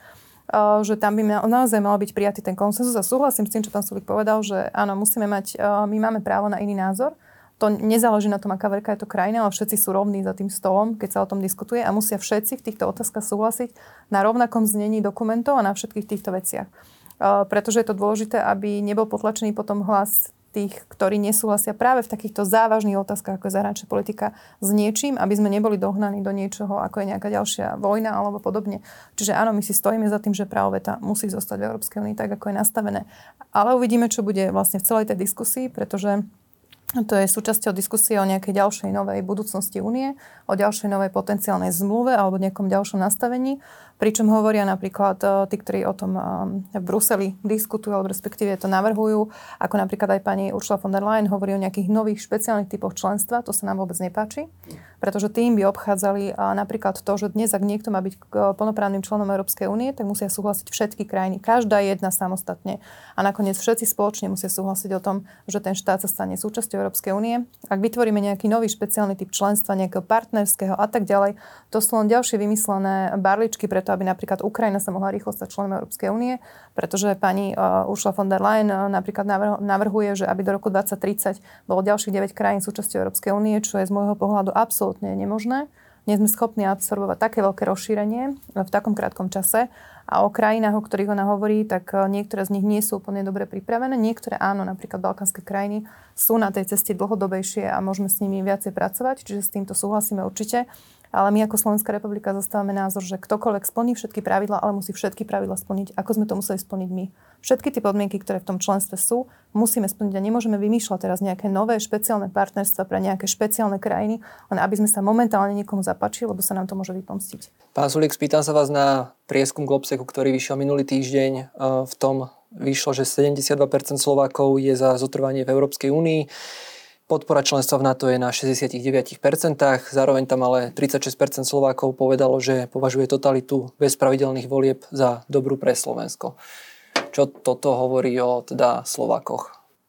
Že tam by naozaj mal byť prijatý ten konsenzus. A súhlasím s tým, čo pán Sulík povedal, že áno, musíme mať, my máme právo na iný názor. To nezáleží na tom, aká veľká je to krajina, ale všetci sú rovní za tým stolom, keď sa o tom diskutuje a musia všetci v týchto otázkach súhlasiť na rovnakom znení dokumentov a na všetkých týchto veciach. Uh, pretože je to dôležité, aby nebol potlačený potom hlas tých, ktorí nesúhlasia práve v takýchto závažných otázkach, ako je zahraničná politika, s niečím, aby sme neboli dohnaní do niečoho, ako je nejaká ďalšia vojna alebo podobne. Čiže áno, my si stojíme za tým, že právo veta musí zostať v Európskej únii tak, ako je nastavené. Ale uvidíme, čo bude vlastne v celej tej diskusii, pretože to je súčasťou diskusie o nejakej ďalšej novej budúcnosti únie, o ďalšej novej potenciálnej zmluve alebo nejakom ďalšom nastavení. Pričom hovoria napríklad tí, ktorí o tom v Bruseli diskutujú, alebo respektíve to navrhujú, ako napríklad aj pani Ursula von der Leyen hovorí o nejakých nových špeciálnych typoch členstva. To sa nám vôbec nepáči, pretože tým by obchádzali napríklad to, že dnes, ak niekto má byť plnoprávnym členom Európskej únie, tak musia súhlasiť všetky krajiny, každá jedna samostatne. A nakoniec všetci spoločne musia súhlasiť o tom, že ten štát sa stane súčasťou Európskej únie. Ak vytvoríme nejaký nový špeciálny typ členstva, nejakého partnerského a tak ďalej, to sú len ďalšie vymyslené barličky preto, aby napríklad Ukrajina sa mohla rýchlo stať členom Európskej únie, pretože pani uh, Ursula von der Leyen uh, napríklad navrhuje, že aby do roku dvadsať tridsať bolo ďalších deväť krajín súčasťou Európskej únie, čo je z môjho pohľadu absolútne nemožné. Nie sme schopní absorbovať také veľké rozšírenie v takom krátkom čase. A o krajinách, o ktorých ona hovorí, tak niektoré z nich nie sú úplne dobre pripravené. Niektoré áno, napríklad balkánske krajiny sú na tej ceste dlhodobejšie a môžeme s nimi viacej pracovať, čiže s týmto súhlasíme určite. Ale my ako Slovenská republika zastávame názor, že ktokoľvek splní všetky pravidlá, ale musí všetky pravidlá splniť, ako sme to museli splniť my. Všetky tie podmienky, ktoré v tom členstve sú, musíme splniť a nemôžeme vymýšľať teraz nejaké nové špeciálne partnerstva pre nejaké špeciálne krajiny, len aby sme sa momentálne niekomu zapáčili, lebo sa nám to môže vypomstiť. Pán Sulík, spýtam sa vás na prieskum Globseku, ktorý vyšiel minulý týždeň. V tom vyšlo, že sedemdesiatdva percent Slovákov je za zotrvanie v Európskej únii. Podpora členstva v NATO je na šesťdesiatdeväť percent, zároveň tam ale tridsaťšesť percent Slovákov povedalo, že považuje totalitu bez pravidelných volieb za dobrú pre Slovensko. Čo toto hovorí o teda Slovákoch?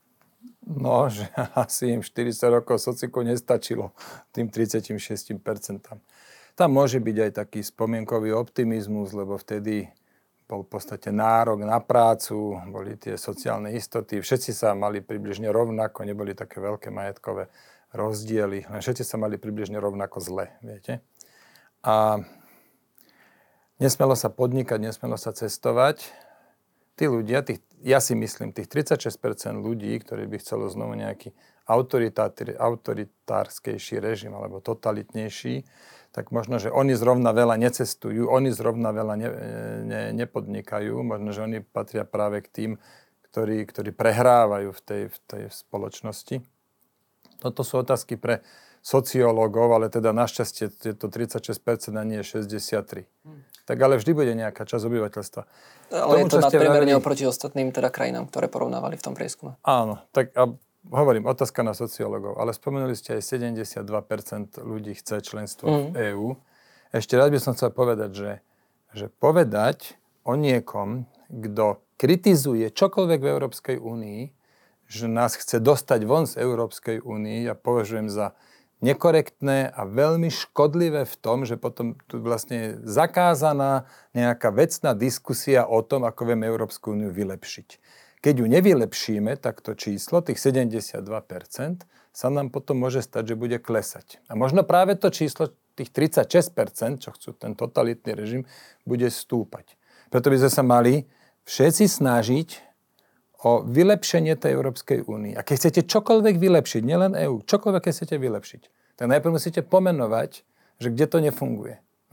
No, že asi im štyridsať rokov sociku nestačilo tým tridsaťšesť percent. Tam môže byť aj taký spomienkový optimizmus, lebo vtedy bol v podstate nárok na prácu, boli tie sociálne istoty, všetci sa mali približne rovnako, neboli také veľké majetkové rozdiely, len všetci sa mali približne rovnako zle, viete. A nesmelo sa podnikať, nesmelo sa cestovať. Tí ľudia, tých, ja si myslím, tých tridsaťšesť percent ľudí, ktorí by chcelo znovu nejaký autoritárskejší režim alebo totalitnejší, tak možno, že oni zrovna veľa necestujú, oni zrovna veľa ne, ne, nepodnikajú, možno, že oni patria práve k tým, ktorí, ktorí prehrávajú v tej, v tej spoločnosti. Toto sú otázky pre sociológov, ale teda našťastie je to tridsaťšesť percent a nie šesťdesiattri percent. Hmm. Tak ale vždy bude nejaká časť obyvateľstva. Ale Tomu, je to nadpriemerne oproti ostatným teda krajinám, ktoré porovnávali v tom prieskume. Áno, tak a hovorím, otázka na sociológov, ale spomenuli ste aj sedemdesiatdva percent ľudí chce členstvo mm. v EÚ. Ešte raz by som chcel povedať, že, že povedať o niekom, kto kritizuje čokoľvek v Európskej únii, že nás chce dostať von z Európskej únii, ja považujem za nekorektné a veľmi škodlivé v tom, že potom tu vlastne je zakázaná nejaká vecná diskusia o tom, ako vieme Európsku úniu vylepšiť. Keď ju nevylepšíme, tak to číslo, tých sedemdesiatdva percent, sa nám potom môže stať, že bude klesať. A možno práve to číslo, tých tridsaťšesť percent, čo chcú ten totalitný režim, bude stúpať. Preto by sme sa mali všetci snažiť o vylepšenie tej Európskej únie. A keď chcete čokoľvek vylepšiť, nielen EÚ, čokoľvek chcete vylepšiť, tak najprv musíte pomenovať, že kde to nefunguje.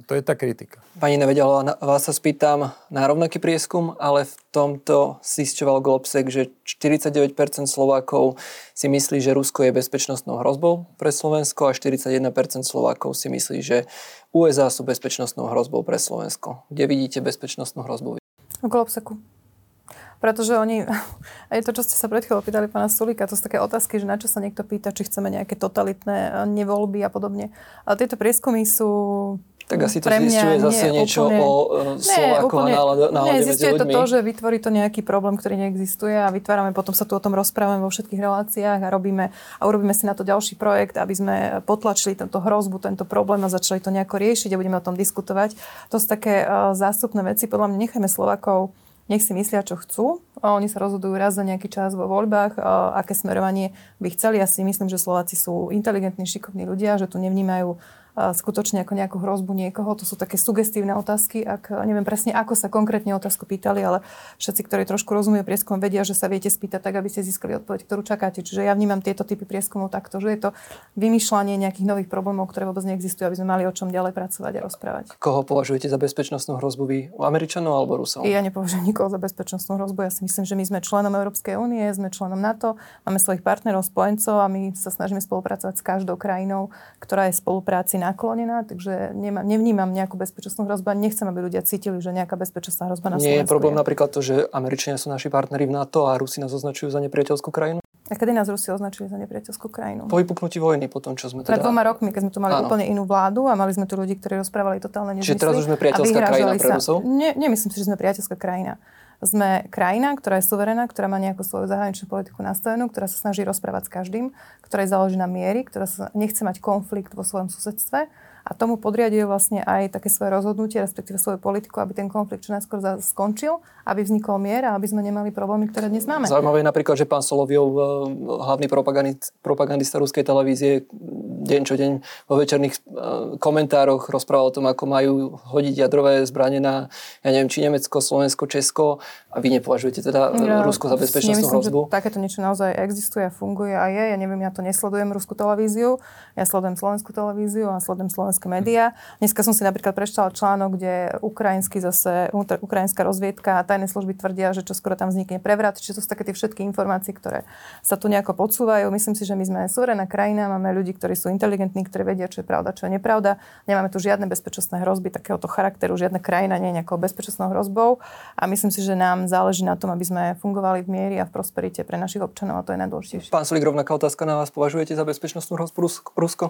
To je tá kritika. Pani Neveďalová, vás sa spýtam na rovnaký prieskum, ale v tomto zisťoval Globsec, že štyridsaťdeväť percent Slovákov si myslí, že Rusko je bezpečnostnou hrozbou pre Slovensko a štyridsaťjeden percent Slovákov si myslí, že ú es á sú bezpečnostnou hrozbou pre Slovensko. Kde vidíte bezpečnostnú hrozbu? V Globsecu. Pretože oni, aj to, čo ste sa pred chvíľou pýtali pána Sulíka, to sú také otázky, že na čo sa niekto pýta, či chceme nejaké totalitné nevoľby a podobne. Ale tieto prieskumy sú tak asi to pre mňa zisťuje zase nie, niečo úplne, o Slovákoch a nálade medzi ľuďmi. Nie, zisťuje to to, že vytvorí to nejaký problém, ktorý neexistuje a vytvárame, potom sa tu o tom rozprávame vo všetkých reláciách a robíme a urobíme si na to ďalší projekt, aby sme potlačili tento hrozbu, tento problém a začali to nejako riešiť a budeme o tom diskutovať. To sú také uh, zástupné veci. Podľa mňa nechajme Slovákov, nech si myslia, čo chcú. Oni sa rozhodujú raz za nejaký čas vo voľbách, aké smerovanie by chceli. Ja si myslím, že Slováci sú inteligentní, šikovní ľudia, že tu nevnímajú skutočne ako nejakú hrozbu niekoho. To sú také sugestívne otázky, ak neviem presne, ako sa konkrétne otázku pýtali, ale všetci, ktorí trošku rozumejú prieskum, vedia, že sa viete spýtať tak, aby ste získali odpoveď, ktorú čakáte. Čiže ja vnímam tieto typy prieskumov takto, že je to vymýšľanie nejakých nových problémov, ktoré vôbec neexistujú, aby sme mali o čom ďalej pracovať a rozprávať. Koho považujete za bezpečnostnú hrozbu vy? Američanov alebo Rusov? Ja nepovažujem nikoho za bezpečnostnú hrozbu. Ja si myslím, že my sme členom Európskej únie, sme členom NATO, máme svojich partnerov, spojencov a my sa snažíme spolupracovať s každou krajinou, ktorá je v spolupráci naklonená, takže nemám, nevnímam nejakú bezpečnostnú hrozbu a nechcem, aby ľudia cítili, že nejaká bezpečnostná hrozba na Slovensku. Nie je problém napríklad to, že Američania sú naši partneri v NATO a Rusi nás označujú za nepriateľskú krajinu? A kedy nás Rusi označili za nepriateľskú krajinu? Po vypuknutí vojny, po tom, čo sme teda... Pred dvoma rokmi, keď sme tu mali Áno. úplne inú vládu a mali sme tu ľudí, ktorí rozprávali totálne nezmysly. Čiže teraz už sme priateľská krajina pre Rusov? Nie, nemyslím si, že sme priateľská krajina. Sme krajina, ktorá je suverená, ktorá má nejakú svoju zahraničnú politiku nastavenú, ktorá sa snaží rozprávať s každým, ktorá je založená na miery, ktorá sa nechce mať konflikt vo svojom susedstve a tomu podriaduje vlastne aj také svoje rozhodnutie, respektíve svoju politiku, aby ten konflikt čo najskôr skončil, aby vznikol mier a aby sme nemali problémy, ktoré dnes máme. Zaujímavé je napríklad, že pán Soloviov, hlavný propagandista ruskej televízie, deň čo deň vo večerných komentároch rozprával o tom, ako majú hodiť jadrové zbrane na, ja neviem, či Nemecko, Slovensko, Česko. A vy nepovažujete teda ja, Rusko za bezpečnostnú hrozbu? Že takéto niečo naozaj existuje a funguje a je. Ja neviem, ja to nesledujem ruskú televíziu, ja sledujem slovenskú televíziu a sledujem slovenské médiá. Dneska som si napríklad prečítala článok, kde ukrajinský zase, ukrajinská rozviedka a tajné služby tvrdia, že čo skoro tam vznikne prevrat. Čiže to sú také tie všetky informácie, ktoré sa tu nejako podsúvajú. Myslím si, že my sme suverénna krajina, máme ľudí, ktorí sú inteligentní, ktorí vedia, čo je pravda, čo je nepravda. Nemáme tu žiadne bezpečnostné hrozby takéhoto charakteru, žiadna krajina nie je nejakou bezpečnostnou hrozbou a myslím si, že nám záleží na tom, aby sme fungovali v miery a v prosperite pre našich občanov a to je najdôležitejšie. Pán Sulík, rovnaká otázka na vás. Považujete za bezpečnostnú hrozbu Rusko?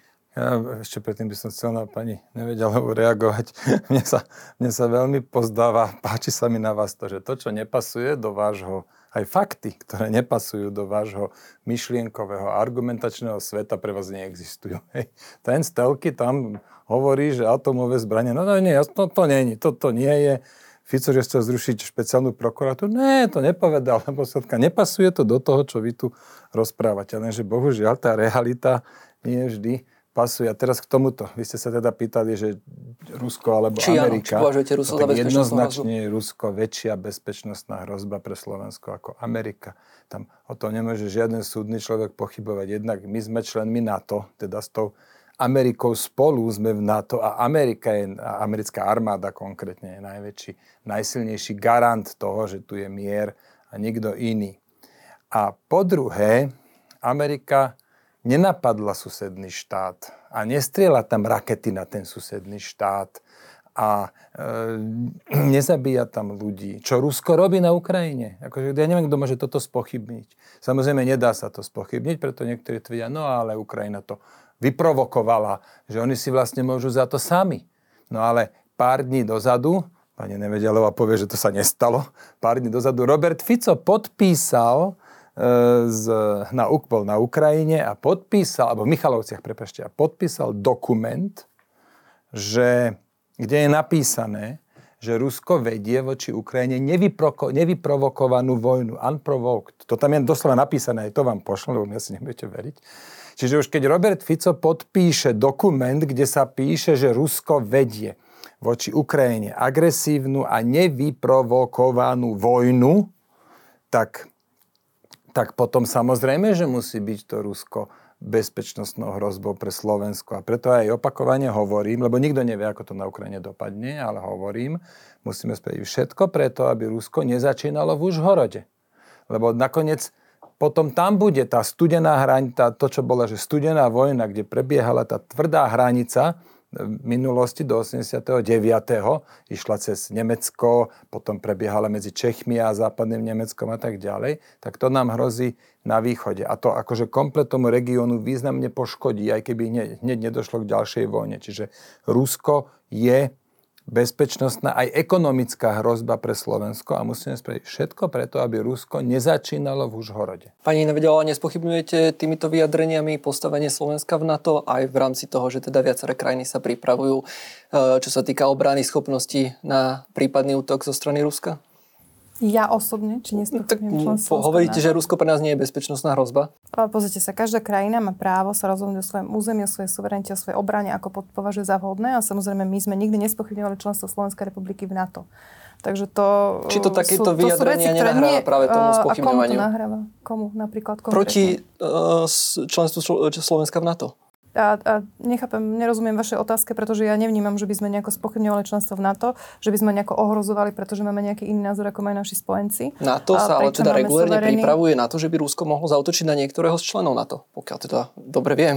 Ja ešte predtým by som chcel na pani Neveďalovú reagovať. Mne sa, mne sa veľmi pozdáva, páči sa mi na vás to, že to, čo nepasuje do vášho, aj fakty, ktoré nepasujú do vášho myšlienkového, argumentačného sveta, pre vás neexistujú. Hej. Ten Stelky tam hovorí, že atomové zbranie, no, no nie, to, to nie, to, to nie je. Fico, že chcel zrušiť špeciálnu prokuratúru. Ne, to nepovedal, lebo sadka, nepasuje to do toho, čo vy tu rozprávate. Lenže bohužiaľ tá realita nie vždy pasuje. A teraz k tomuto. Vy ste sa teda pýtali, že Rusko alebo či Amerika. Či považujete Rusko za bezpečnostnú hrozbu? Jednoznačne je Rusko väčšia bezpečnostná hrozba pre Slovensko ako Amerika. Tam o tom nemôže žiaden súdny človek pochybovať. Jednak my sme členmi NATO, teda s tou Amerikou spolu sme v NATO a Amerika je, a americká armáda konkrétne je najväčší, najsilnejší garant toho, že tu je mier a nikto iný. A po druhé, Amerika nenapadla susedný štát a nestrieľa tam rakety na ten susedný štát a e, nezabíja tam ľudí. Čo Rusko robí na Ukrajine? Akože, ja neviem, kto môže toto spochybniť. Samozrejme, nedá sa to spochybniť, preto niektorí tvrdia, no ale Ukrajina to vyprovokovala, že oni si vlastne môžu za to sami. No ale pár dní dozadu, pani Neveďalová povie, že to sa nestalo, pár dní dozadu Robert Fico podpísal Z, na, bol na Ukrajine a podpísal, alebo v Michalovciach, prepáčte, a podpísal dokument, že, kde je napísané, že Rusko vedie voči Ukrajine nevyproko, nevyprovokovanú vojnu, unprovoked. To tam je doslova napísané, aj to vám pošlem, lebo mi asi nebudete veriť. Čiže už keď Robert Fico podpíše dokument, kde sa píše, že Rusko vedie voči Ukrajine agresívnu a nevyprovokovanú vojnu, tak tak potom samozrejme, že musí byť to Rusko bezpečnostnou hrozbou pre Slovensko. A preto aj opakovane hovorím, lebo nikto nevie, ako to na Ukrajine dopadne, ale hovorím, musíme spraviť všetko preto, aby Rusko nezačínalo v Užhorode. Lebo nakoniec potom tam bude tá studená hranica, to, čo bola, že studená vojna, kde prebiehala tá tvrdá hranica v minulosti do osemdesiateho deviateho išla cez Nemecko, potom prebiehala medzi Čechmi a západným Nemeckom a tak ďalej, tak to nám hrozí na východe. A to akože komplet tomu regiónu významne poškodí, aj keby hneď nedošlo k ďalšej vojne. Čiže Rusko je bezpečnostná aj ekonomická hrozba pre Slovensko a musíme spraviť všetko preto, aby Rusko nezačínalo v Užhorode. Pani Nevedelová, nespochybňujete týmito vyjadreniami postavenie Slovenska v NATO aj v rámci toho, že teda viaceré krajiny sa pripravujú, čo sa týka obrany schopností na prípadný útok zo strany Ruska? Ja osobne, či nespochybňujem členstvo. Hovoríte, že Rusko pre nás nie je bezpečnostná hrozba? Pozrite sa, každá krajina má právo sa rozhodnúť o svojom území, o svojej suverenite, o svojej obrane, ako považuje za vhodné. A samozrejme, my sme nikdy nespochybňovali členstvo Slovenskej republiky v NATO. Takže to... Či to takéto sú, vyjadrenia to nenahráva nie, práve tomu spochybňovaniu? A komu to nahráva? Komu napríklad? Konkrétne? Proti uh, členstvu Slovenska v NATO? A, a nechápem, nerozumiem vašej otázke, pretože ja nevnímam, že by sme nejako spochybňovali členstvo v NATO, že by sme nejako ohrozovali, pretože máme nejaký iný názor, ako majú naši spojenci. NATO sa ale teda regulérne suverénny... pripravuje na to, že by Rusko mohlo zaútočiť na niektorého z členov NATO, pokiaľ teda dobre viem.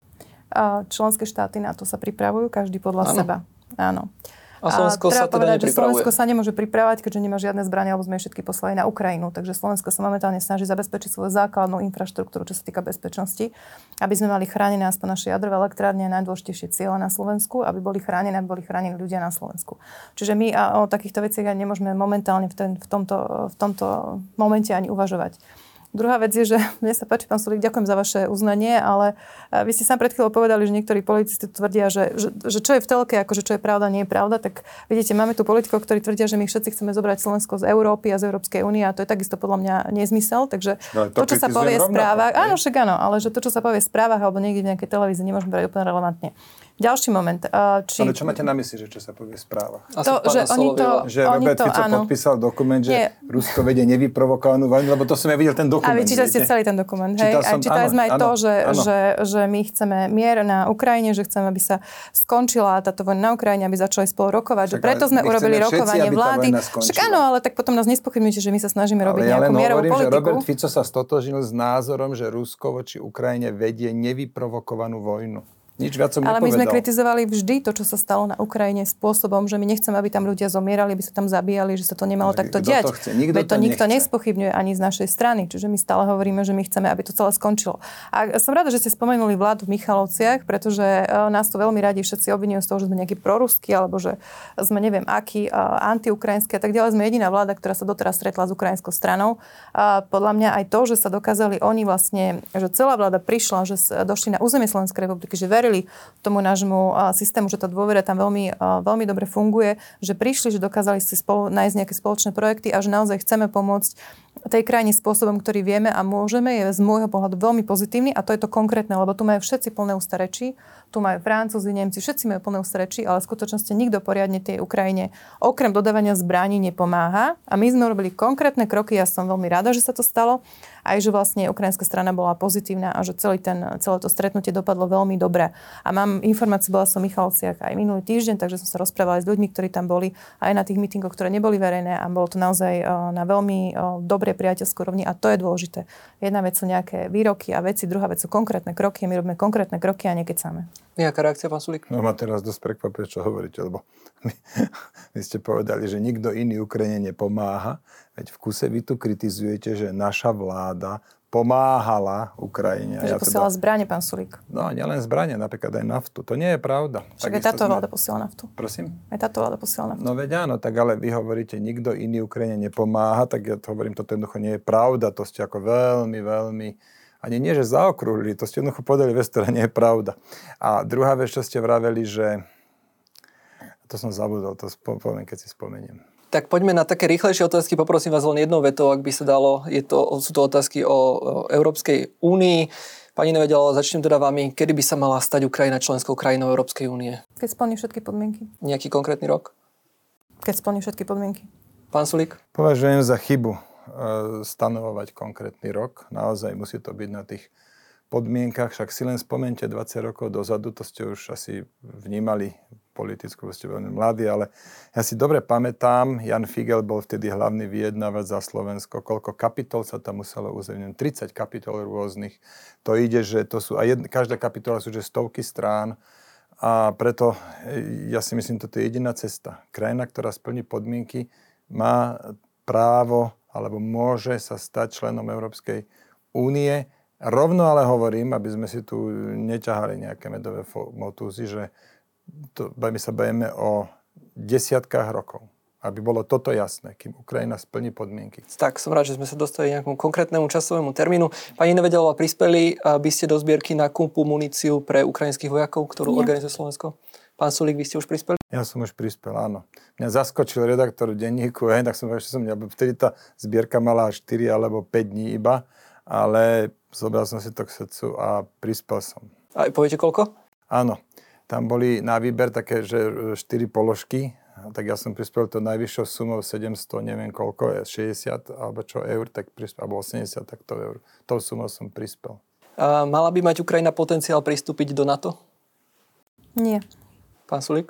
A členské štáty NATO sa pripravujú, každý podľa ano. seba. Áno. A Slovensko sa teda povedať, nepripravuje. Že Slovensko sa nemôže pripravať, keďže nemá žiadne zbrane, alebo sme všetky poslali na Ukrajinu. Takže Slovensko sa momentálne snaží zabezpečiť svoju základnú infraštruktúru, čo sa týka bezpečnosti, aby sme mali chránené aspoň naše jadrové elektrárne a najdôležitejšie cieľe na Slovensku, aby boli chránené, aby boli chránení ľudia na Slovensku. Čiže my o takýchto veciach nemôžeme momentálne v, ten, v, tomto, v tomto momente ani uvažovať. Druhá vec je, že mne sa páči, pán Sulík, ďakujem za vaše uznanie, ale vy ste sám pred chvíľou povedali, že niektorí politici tvrdia, že, že, že čo je v telke, akože čo je pravda, nie je pravda, tak vidíte, máme tu politikov, ktorí tvrdia, že my všetci chceme zobrať Slovensko z Európy a z Európskej únie a to je takisto podľa mňa nezmysel, takže no, to, to, čo sa povie v správach, áno, však áno, ale že to, čo sa povie v správach alebo niekde v nejakej televízii, nemôžeme brať úplne relevantne. Ďalší moment. Či... Ale čo máte na mysli, že čo sa povie v správach? To, že oni to, že Robert Fico podpísal dokument, že nie. Rusko vedie nevyprovokovanú vojnu, lebo to som ja videl ten dokument. A vy čítali ste celý ten dokument, hej? A čítali sme aj to, že, že, že my chceme mier na Ukrajine, že chceme, aby sa skončila táto vojna na Ukrajine, aby začali spolu rokovať, že preto sme urobili rokovanie vlády. Však áno, ale tak potom nás nespochybňujete, že my sa snažíme robiť nejakú mierovú politiku. Že Robert Fico sa stotožnil s názorom, že Rusko voči Ukrajine vedie nevyprovokovanú vojnu. Nič viac som Ale nepovedal. my sme kritizovali vždy to, čo sa stalo na Ukrajine spôsobom, že my nechceme, aby tam ľudia zomierali, aby sa tam zabíjali, že sa to nemalo ale takto diať. To Nikto Veď to, to nikto nespochybňuje ani z našej strany. Čiže my stále hovoríme, že my chceme, aby to celé skončilo. A som rada, že ste spomenuli vládu v Michalovciach, pretože nás to veľmi radi všetci obvinujú z toho, že sme nejakí proruskí, alebo že sme neviem akí, antiukrajinskí a tak ďalej. Sme jediná vláda, ktorá sa doteraz stretla s ukrajinskou stranou. A podľa mňa aj to, že sa dokázali oni vlastne, že celá vláda prišla, že došli na územie Slovenskej republiky, že verili tomu nášmu systému, že tá dôvera tam veľmi, veľmi dobre funguje, že prišli, že dokázali si spolu, nájsť nejaké spoločné projekty a že naozaj chceme pomôcť tej krajine spôsobom, ktorý vieme a môžeme, je z môjho pohľadu veľmi pozitívny a to je to konkrétne, lebo tu majú všetci plné ústa rečí, tu majú Francúzi, Nemci, všetci majú plné ústa rečí, ale v skutočnosti nikto poriadne tej Ukrajine okrem dodávania zbraní nepomáha a my sme robili konkrétne kroky, ja som veľmi rada, že sa to stalo, aj že vlastne ukrajinská strana bola pozitívna a že celý ten, celé to stretnutie dopadlo veľmi dobre. A mám informáciu, bola som v Michalovciach aj minulý týždeň, takže som sa rozprávala s ľuďmi, ktorí tam boli, aj na tých mítingoch, ktoré neboli verejné a bolo to naozaj na veľmi dobrej priateľskej rovni a to je dôležité. Jedna vec sú nejaké výroky a veci, druhá vec sú konkrétne kroky, my robíme konkrétne kroky a nekecáme. Nejaká reakcia, pán Sulík? No ma teraz dosť prekvapuje, čo hovoríte, lebo my, vy ste povedali, že nikto iný Ukrajine nepomáha, veď v kuse vy tu kritizujete, že naša vláda pomáhala Ukrajine. Že ja posielala teda... zbrane, pán Sulík. No, nielen zbrane, napríklad aj naftu. To nie je pravda. Však aj táto sme... vláda posiela naftu. Prosím? Aj táto vláda posiela naftu. No veď áno, tak ale vy hovoríte, nikto iný Ukrajine nepomáha, tak ja to hovorím, toto jednoducho nie je pravda. To ste ako veľmi, veľmi, ani nie, že zaokrúhli, to ste jednoducho podali vec, ktorá nie je pravda. A druhá vec, čo ste vraveli, že... To som zabudol, to poviem, keď si spomeniem. Tak poďme na také rýchlejšie otázky. Poprosím vás len jednou vetou, ak by sa dalo. Je to, sú to otázky o, o Európskej únii. Pani Nevedelová, začnem teda vami. Kedy by sa mala stať Ukrajina členskou krajinou Európskej únie? Keď splní všetky podmienky. Nejaký konkrétny rok? Keď splní všetky podmienky. Pán Sulík? Považujem za chybu stanovovať konkrétny rok. Naozaj musí to byť na tých podmienkach, však si len spomente dvadsať rokov dozadu, to ste už asi vnímali politickú, ste veľmi mladí, ale ja si dobre pamätám, Jan Figel bol vtedy hlavný vyjednávač za Slovensko, koľko kapitol sa tam muselo uzemniť, tridsať kapitol rôznych, to ide, že to sú, a jedna, každá kapitola sú že stovky strán, a preto ja si myslím, toto je jediná cesta. Krajina, ktorá splní podmienky, má právo alebo môže sa stať členom Európskej únie. Rovno ale hovorím, aby sme si tu neťahali nejaké medové motúzy, že to, my sa bavíme o desiatkách rokov. Aby bolo toto jasné, kým Ukrajina splní podmienky. Tak, som rád, že sme sa dostali k nejakému konkrétnemu časovému termínu. Pani Nevedelová, prispeli by ste do zbierky na kúpu muníciu pre ukrajinských vojakov, ktorú Nie. organizuje Slovensko? Pán Sulík, vy ste už prispeli? Ja som už prispel, áno. Mňa zaskočil redaktor denníku, hej, tak som povedal, že som mňa, vtedy tá zbierka mala štyri alebo päť dní iba, ale zobral som si to k srdcu a prispel som. A poviete koľko? Áno. Tam boli na výber také, že štyri položky, tak ja som prispel to najvyššou sumou sedemsto, neviem koľko, šesťdesiat alebo čo eur, tak prispel, alebo osemdesiat, tak to eur. Tou sumou som prispel. A mala by mať Ukrajina potenciál pristúpiť do NATO? Nie. Pán Sulík?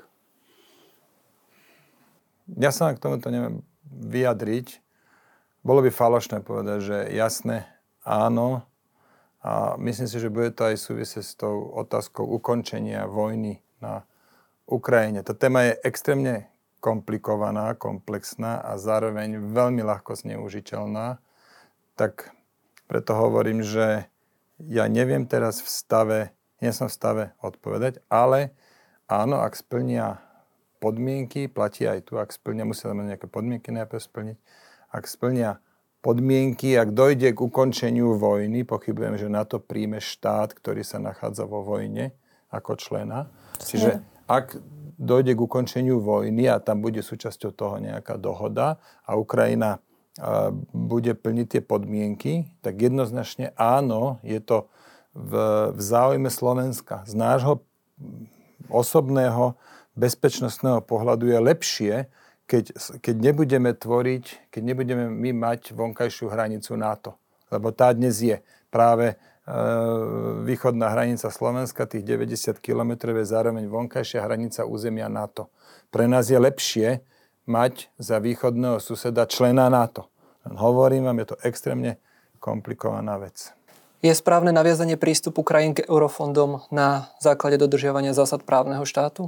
Ja sa k tomuto neviem vyjadriť. Bolo by falošné povedať, že jasné, áno. A myslím si, že bude to aj súvisieť s tou otázkou ukončenia vojny na Ukrajine. Tá téma je extrémne komplikovaná, komplexná a zároveň veľmi ľahko zneužiteľná. Tak preto hovorím, že ja neviem teraz v stave, nie som v stave odpovedať, ale áno, ak splnia podmienky, platí aj tu, ak splnia, musia mať nejaké podmienky najprv splniť, ak splnia podmienky, ak dojde k ukončeniu vojny, pochybujem, že NATO príjme štát, ktorý sa nachádza vo vojne ako člena. Čiže ak dojde k ukončeniu vojny a tam bude súčasťou toho nejaká dohoda a Ukrajina bude plniť tie podmienky, tak jednoznačne áno, je to v, v záujme Slovenska. Z nášho osobného bezpečnostného pohľadu je lepšie, keď, keď nebudeme tvoriť, keď nebudeme my mať vonkajšiu hranicu NATO. Lebo tá dnes je práve e, východná hranica Slovenska, tých deväťdesiat kilometrov je zároveň vonkajšia hranica územia NATO. Pre nás je lepšie mať za východného suseda člena NATO. Hovorím vám, je to extrémne komplikovaná vec. Je správne naviazanie prístupu krajín k eurofondom na základe dodržiavania zásad právneho štátu?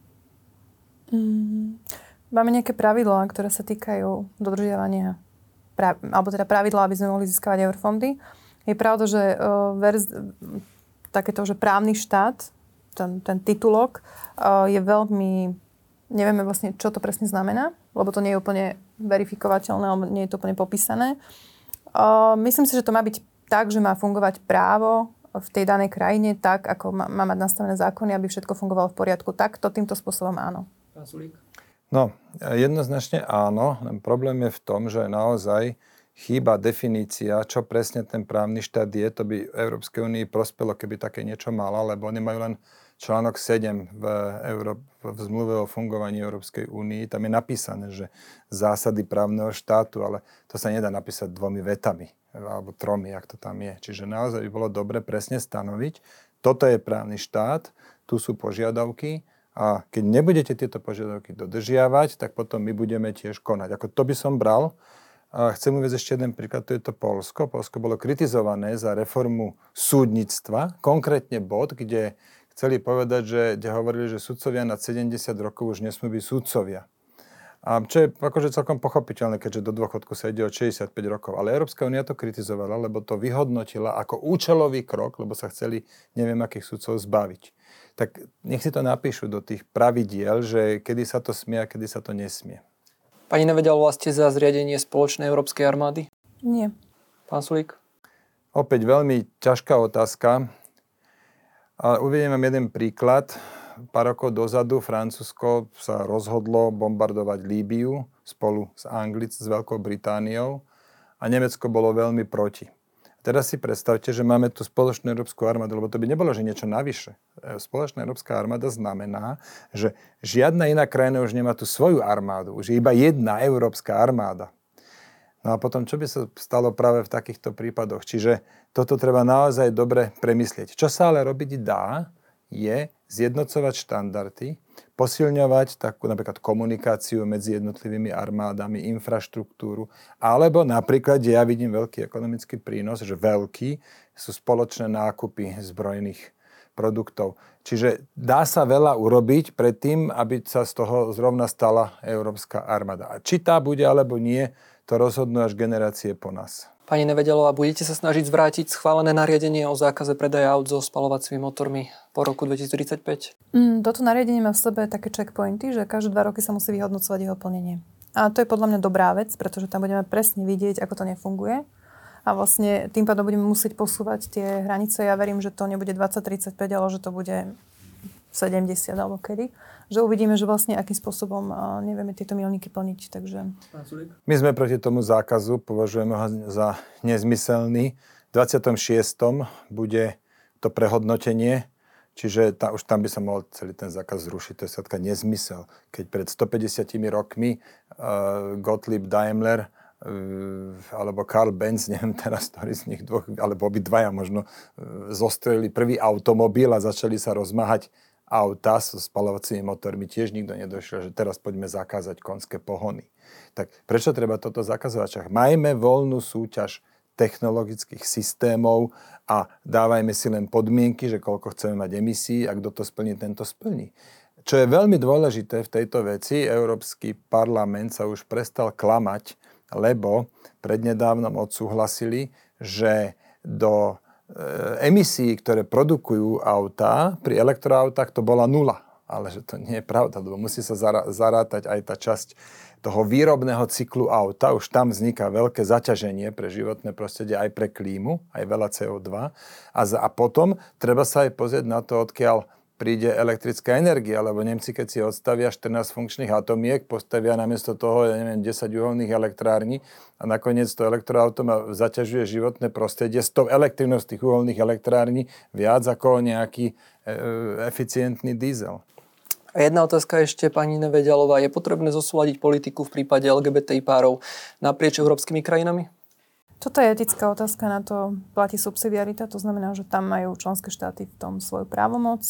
Mm, máme nejaké pravidlá, ktoré sa týkajú dodržiavania, pra, alebo teda pravidlá, aby sme mohli získavať eurofondy. Je pravda, že uh, verz, takéto, že právny štát, ten, ten titulok, uh, je veľmi, nevieme vlastne, čo to presne znamená, lebo to nie je úplne verifikovateľné, alebo nie je to úplne popísané. Uh, myslím si, že to má byť tak, že má fungovať právo v tej danej krajine tak, ako má, má mať nastavené zákony, aby všetko fungovalo v poriadku. Tak to týmto spôsobom áno. Pán Sulík? No, jednoznačne áno. Problém je v tom, že naozaj chýba definícia, čo presne ten právny štát je. To by Európskej únii prospelo, keby také niečo mala, lebo oni majú len článok sedem v, Euró- v zmluve o fungovaní Európskej únii. Tam je napísané, že zásady právneho štátu, ale to sa nedá napísať dvomi vetami alebo tromi, ak to tam je. Čiže naozaj by bolo dobre presne stanoviť, toto je právny štát, tu sú požiadavky a keď nebudete tieto požiadavky dodržiavať, tak potom my budeme tiež konať. Ako to by som bral. A chcem uvieť ešte jeden príklad, to je to Poľsko. Poľsko bolo kritizované za reformu súdnictva, konkrétne bod, kde chceli povedať, že kde hovorili, že sudcovia nad sedemdesiat rokov už nesmú byť sudcovia. A čo je akože celkom pochopiteľné, keďže do dôchodku sa ide o šesťdesiatpäť rokov. Ale Európska únia to kritizovala, lebo to vyhodnotila ako účelový krok, lebo sa chceli neviem akých sudcov zbaviť. Tak nech si to napíšu do tých pravidiel, že kedy sa to smie a kedy sa to nesmie. Pani Nevedelová, ste za zriadenie spoločnej európskej armády? Nie. Pán Sulík? Opäť veľmi ťažká otázka. Ale uvediem vám jeden príklad. Pár rokov dozadu Francúzsko sa rozhodlo bombardovať Líbyu spolu s Anglic, s Veľkou Britániou a Nemecko bolo veľmi proti. Teraz si predstavte, že máme tu spoločnú európsku armádu, lebo to by nebolo, že niečo navyše. Spoločná európska armáda znamená, že žiadna iná krajina už nemá tu svoju armádu, už je iba jedna európska armáda. No a potom, čo by sa stalo práve v takýchto prípadoch? Čiže toto treba naozaj dobre premyslieť. Čo sa ale robiť dá, je zjednocovať štandardy, posilňovať takú napríklad komunikáciu medzi jednotlivými armádami, infraštruktúru, alebo napríklad, ja vidím veľký ekonomický prínos, že veľký sú spoločné nákupy zbrojných produktov. Čiže dá sa veľa urobiť predtým, aby sa z toho zrovna stala európska armáda. A či tá bude alebo nie, to rozhodnú až generácie po nás. Pani Nevedelová, budete sa snažiť zvrátiť schválené nariadenie o zákaze predaja aut so spaľovacími motormi po roku dvetisíctridsaťpäť? Mm, toto nariadenie má v sebe také checkpointy, že každé dva roky sa musí vyhodnocovať jeho plnenie. A to je podľa mňa dobrá vec, pretože tam budeme presne vidieť, ako to nefunguje. A vlastne tým pádom budeme musieť posúvať tie hranice. Ja verím, že to nebude dvadsať tridsaťpäť, ale že to bude sedemdesiat alebo kedy. Že uvidíme, že vlastne akým spôsobom nevieme tieto milníky plniť. Takže... My sme proti tomu zákazu, považujeme ho za nezmyselný. V dvadsiatom šiestom bude to prehodnotenie, čiže tá, už tam by sa mohol celý ten zákaz zrušiť. To je skrátka nezmysel. Keď pred stopäťdesiatimi rokmi uh, Gottlieb Daimler alebo Karl Benz, neviem teraz, ktorý z nich dvoch, alebo obidvaja možno zostrelili prvý automobil a začali sa rozmáhať auta so spaľovacími motormi. Tiež nikto nedošiel, že teraz poďme zakázať konské pohony. Tak prečo treba toto zakazovať? Majme voľnú súťaž technologických systémov a dávajme si len podmienky, že koľko chceme mať emisí a kto to splní, tento splní. Čo je veľmi dôležité v tejto veci, Európsky parlament sa už prestal klamať, lebo prednedávnom odsúhlasili, že do e, emisí, ktoré produkujú autá, pri elektroautách to bola nula. Ale že to nie je pravda, lebo musí sa zara- zarátať aj tá časť toho výrobného cyklu auta. Už tam vzniká veľké zaťaženie pre životné prostredie, aj pre klímu, aj veľa cé ó dva. A, za, a potom treba sa aj pozrieť na to, odkiaľ príde elektrická energia, lebo Nemci, keď si odstavia štrnásť funkčných atomiek, postavia namiesto toho, ja neviem, desať uholných elektrární a nakoniec to elektroauto zaťažuje životné prostredie s tou elektrinou z tých uholných elektrární viac ako nejaký e, eficientný diesel. A jedna otázka ešte, pani Nevedelová. Je potrebné zosúladiť politiku v prípade el gé bé té í párov naprieč európskymi krajinami? Toto je etická otázka, na to platí subsidiarita, to znamená, že tam majú členské štáty v tom svoju právomoc.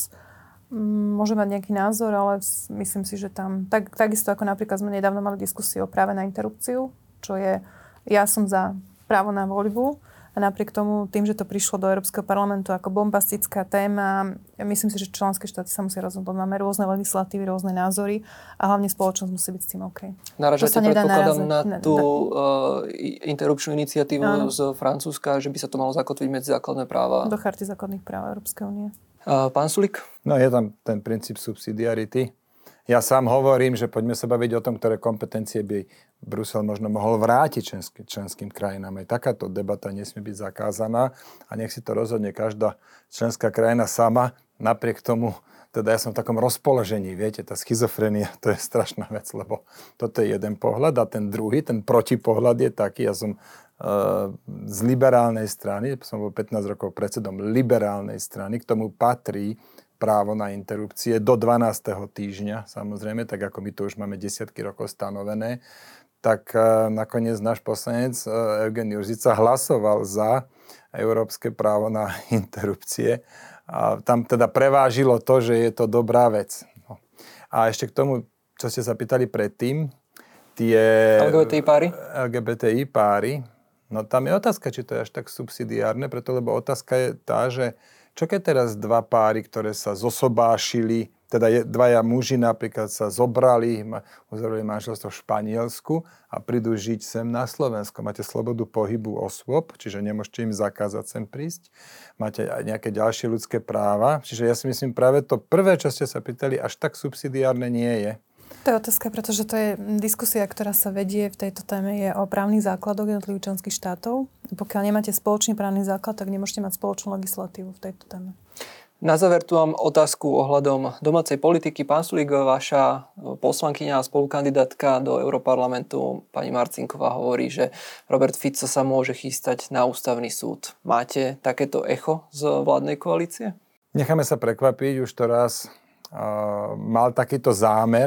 Môže mať nejaký názor, ale myslím si, že tam, tak, takisto ako napríklad sme nedávno mali diskusiu o práve na interrupciu, čo je, ja som za právo na voľbu a napriek tomu, tým, že to prišlo do Európskeho parlamentu ako bombastická téma, ja myslím si, že členské štáty sa musia rozhodnúť. Máme rôzne legislatívy, rôzne názory a hlavne spoločnosť musí byť s tým OK. Naražate, predpokladám, na tú uh, interrupčnú iniciatívu Áno. z Francúzska, že by sa to malo zakotviť medzi základné práva. Do charty základných práv Európskej únie. Uh, pán Sulík? No je tam ten princíp subsidiarity. Ja sám hovorím, že poďme sa baviť o tom, ktoré kompetencie by Brusel možno mohol vrátiť členský, členským krajinám. Aj takáto debata nesmie byť zakázaná a nech si to rozhodne každá členská krajina sama. Napriek tomu, teda ja som v takom rozpoložení, viete, tá schizofrenia, to je strašná vec, lebo toto je jeden pohľad a ten druhý, ten protipohľad je taký, ja som uh, z liberálnej strany, som bol pätnásť rokov predsedom liberálnej strany, k tomu patrí právo na interrupcie do dvanásteho týždňa, samozrejme, tak ako my to už máme desiatky rokov stanovené, tak uh, nakoniec náš poslanec uh, Eugen Jurzica hlasoval za európske právo na interrupcie. A tam teda prevážilo to, že je to dobrá vec. No. A ešte k tomu, čo ste sa pýtali predtým, tie el gé bé té í páry? el gé bé té í páry, no tam je otázka, či to je až tak subsidiárne, preto lebo otázka je tá, že čo keď teraz dva páry, ktoré sa zosobášili, teda je, dvaja muži napríklad sa zobrali, uzavreli manželstvo v Španielsku a prídu žiť sem na Slovensko. Máte slobodu pohybu osôb, čiže nemôžete im zakázať sem prísť. Máte aj nejaké ďalšie ľudské práva. Čiže ja si myslím, práve to prvé, čo ste sa pýtali, až tak subsidiárne nie je. To je otázka, pretože to je diskusia, ktorá sa vedie v tejto téme, je o právnych základoch jednotlivých členských štátov. Pokiaľ nemáte spoločný právny základ, tak nemôžete mať spoločnú legislatívu v tejto téme. Na záver tu mám otázku ohľadom domácej politiky. Pán Sulík, vaša poslankyňa a spolukandidátka do Europarlamentu, pani Marcinková, hovorí, že Robert Fico sa môže chystať na ústavný súd. Máte takéto echo z vládnej koalície? Necháme sa prekvapiť, už to raz uh, mal takýto zámer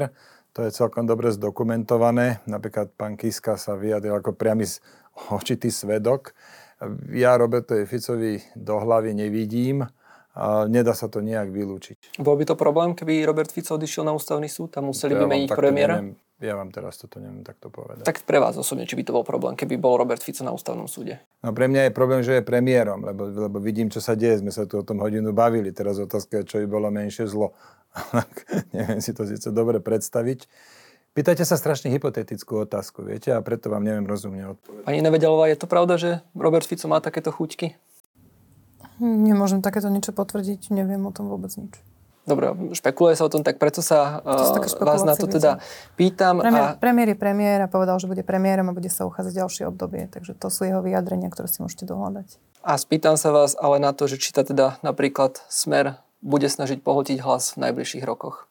To je celkom dobre zdokumentované. Napríklad pán Kiska sa vyjadril ako priamy očitý svedok. Ja Robertovi Ficovi do hlavy nevidím. A nedá sa to nejak vylúčiť. Bol by to problém, keby Robert Fico odišiel na ústavný súd a museli by ja meniť premiéra? Neviem, ja vám teraz toto neviem takto povedať. Tak pre vás osobne, či by to bol problém, keby bol Robert Fico na ústavnom súde? No pre mňa je problém, že je premiérom, lebo, lebo vidím, čo sa deje. Sme sa tu o tom hodinu bavili. Teraz otázka je, čo by bolo menšie zlo. Neviem si to síce dobre predstaviť. Pýtate sa strašne hypotetickú otázku, viete, a preto vám neviem rozumne odpovedať. Pani Nevedelová, je to pravda, že Robert Fico má takéto chuťky? Nemôžem takéto niečo potvrdiť, neviem o tom vôbec nič. Dobre, špekuluje sa o tom, tak preto sa uh, vás na to teda pýtam. Premiér, a... premiér je premiér a povedal, že bude premiérom a bude sa uchádzať ďalšie obdobie, takže to sú jeho vyjadrenia, ktoré si môžete dohľadať. A spýtam sa vás ale na to, že či ta teda napríklad Smer bude snažiť pohltiť Hlas v najbližších rokoch.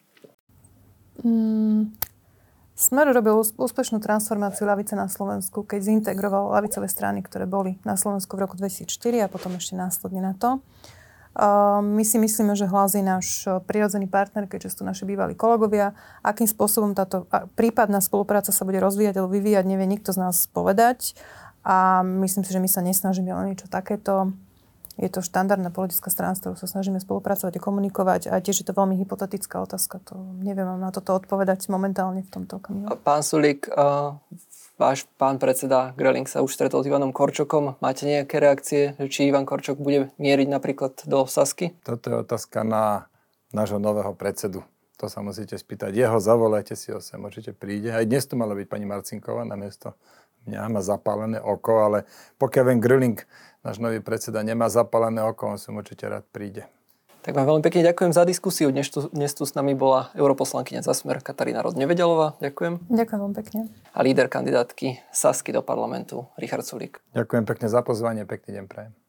Hmm. Smer robil úspešnú transformáciu ľavice na Slovensku, keď zintegroval ľavicové strany, ktoré boli na Slovensku v roku dvetisícštyri a potom ešte následne na to. Uh, my si myslíme, že Hlas je náš prirodzený partner, keďže sú naši bývalí kolegovia. Akým spôsobom táto prípadná spolupráca sa bude rozvíjať alebo vyvíjať, nevie nikto z nás povedať. A myslím si, že my sa nesnažíme o niečo takéto. Je to štandardná politická strana, s ktorou sa snažíme spolupracovať a komunikovať. A tiež je to veľmi hypotetická otázka. To neviem vám na toto odpovedať momentálne v tomto okamihu. Pán Sulík, uh, váš pán predseda Greling sa už stretol s Ivanom Korčokom. Máte nejaké reakcie, či Ivan Korčok bude mieriť napríklad do Sasky? Toto je otázka na nášho nového predsedu. To sa musíte spýtať. Jeho zavolajte si ho sem, určite príde. Aj dnes tu mala byť pani Marcinková namiesto mňa, má zapálené oko, ale pokiaľ viem, Greling, náš nový predseda, nemá zapálené oko, on sem určite rád príde. Tak vám veľmi pekne ďakujem za diskusiu. Dnes tu, dnes tu s nami bola europoslankyňa za Smer Katarína Rod Nevedelová. Ďakujem. Ďakujem vám pekne. A líder kandidátky Sasky do parlamentu Richard Sulík. Ďakujem pekne za pozvanie, pekný deň prajem.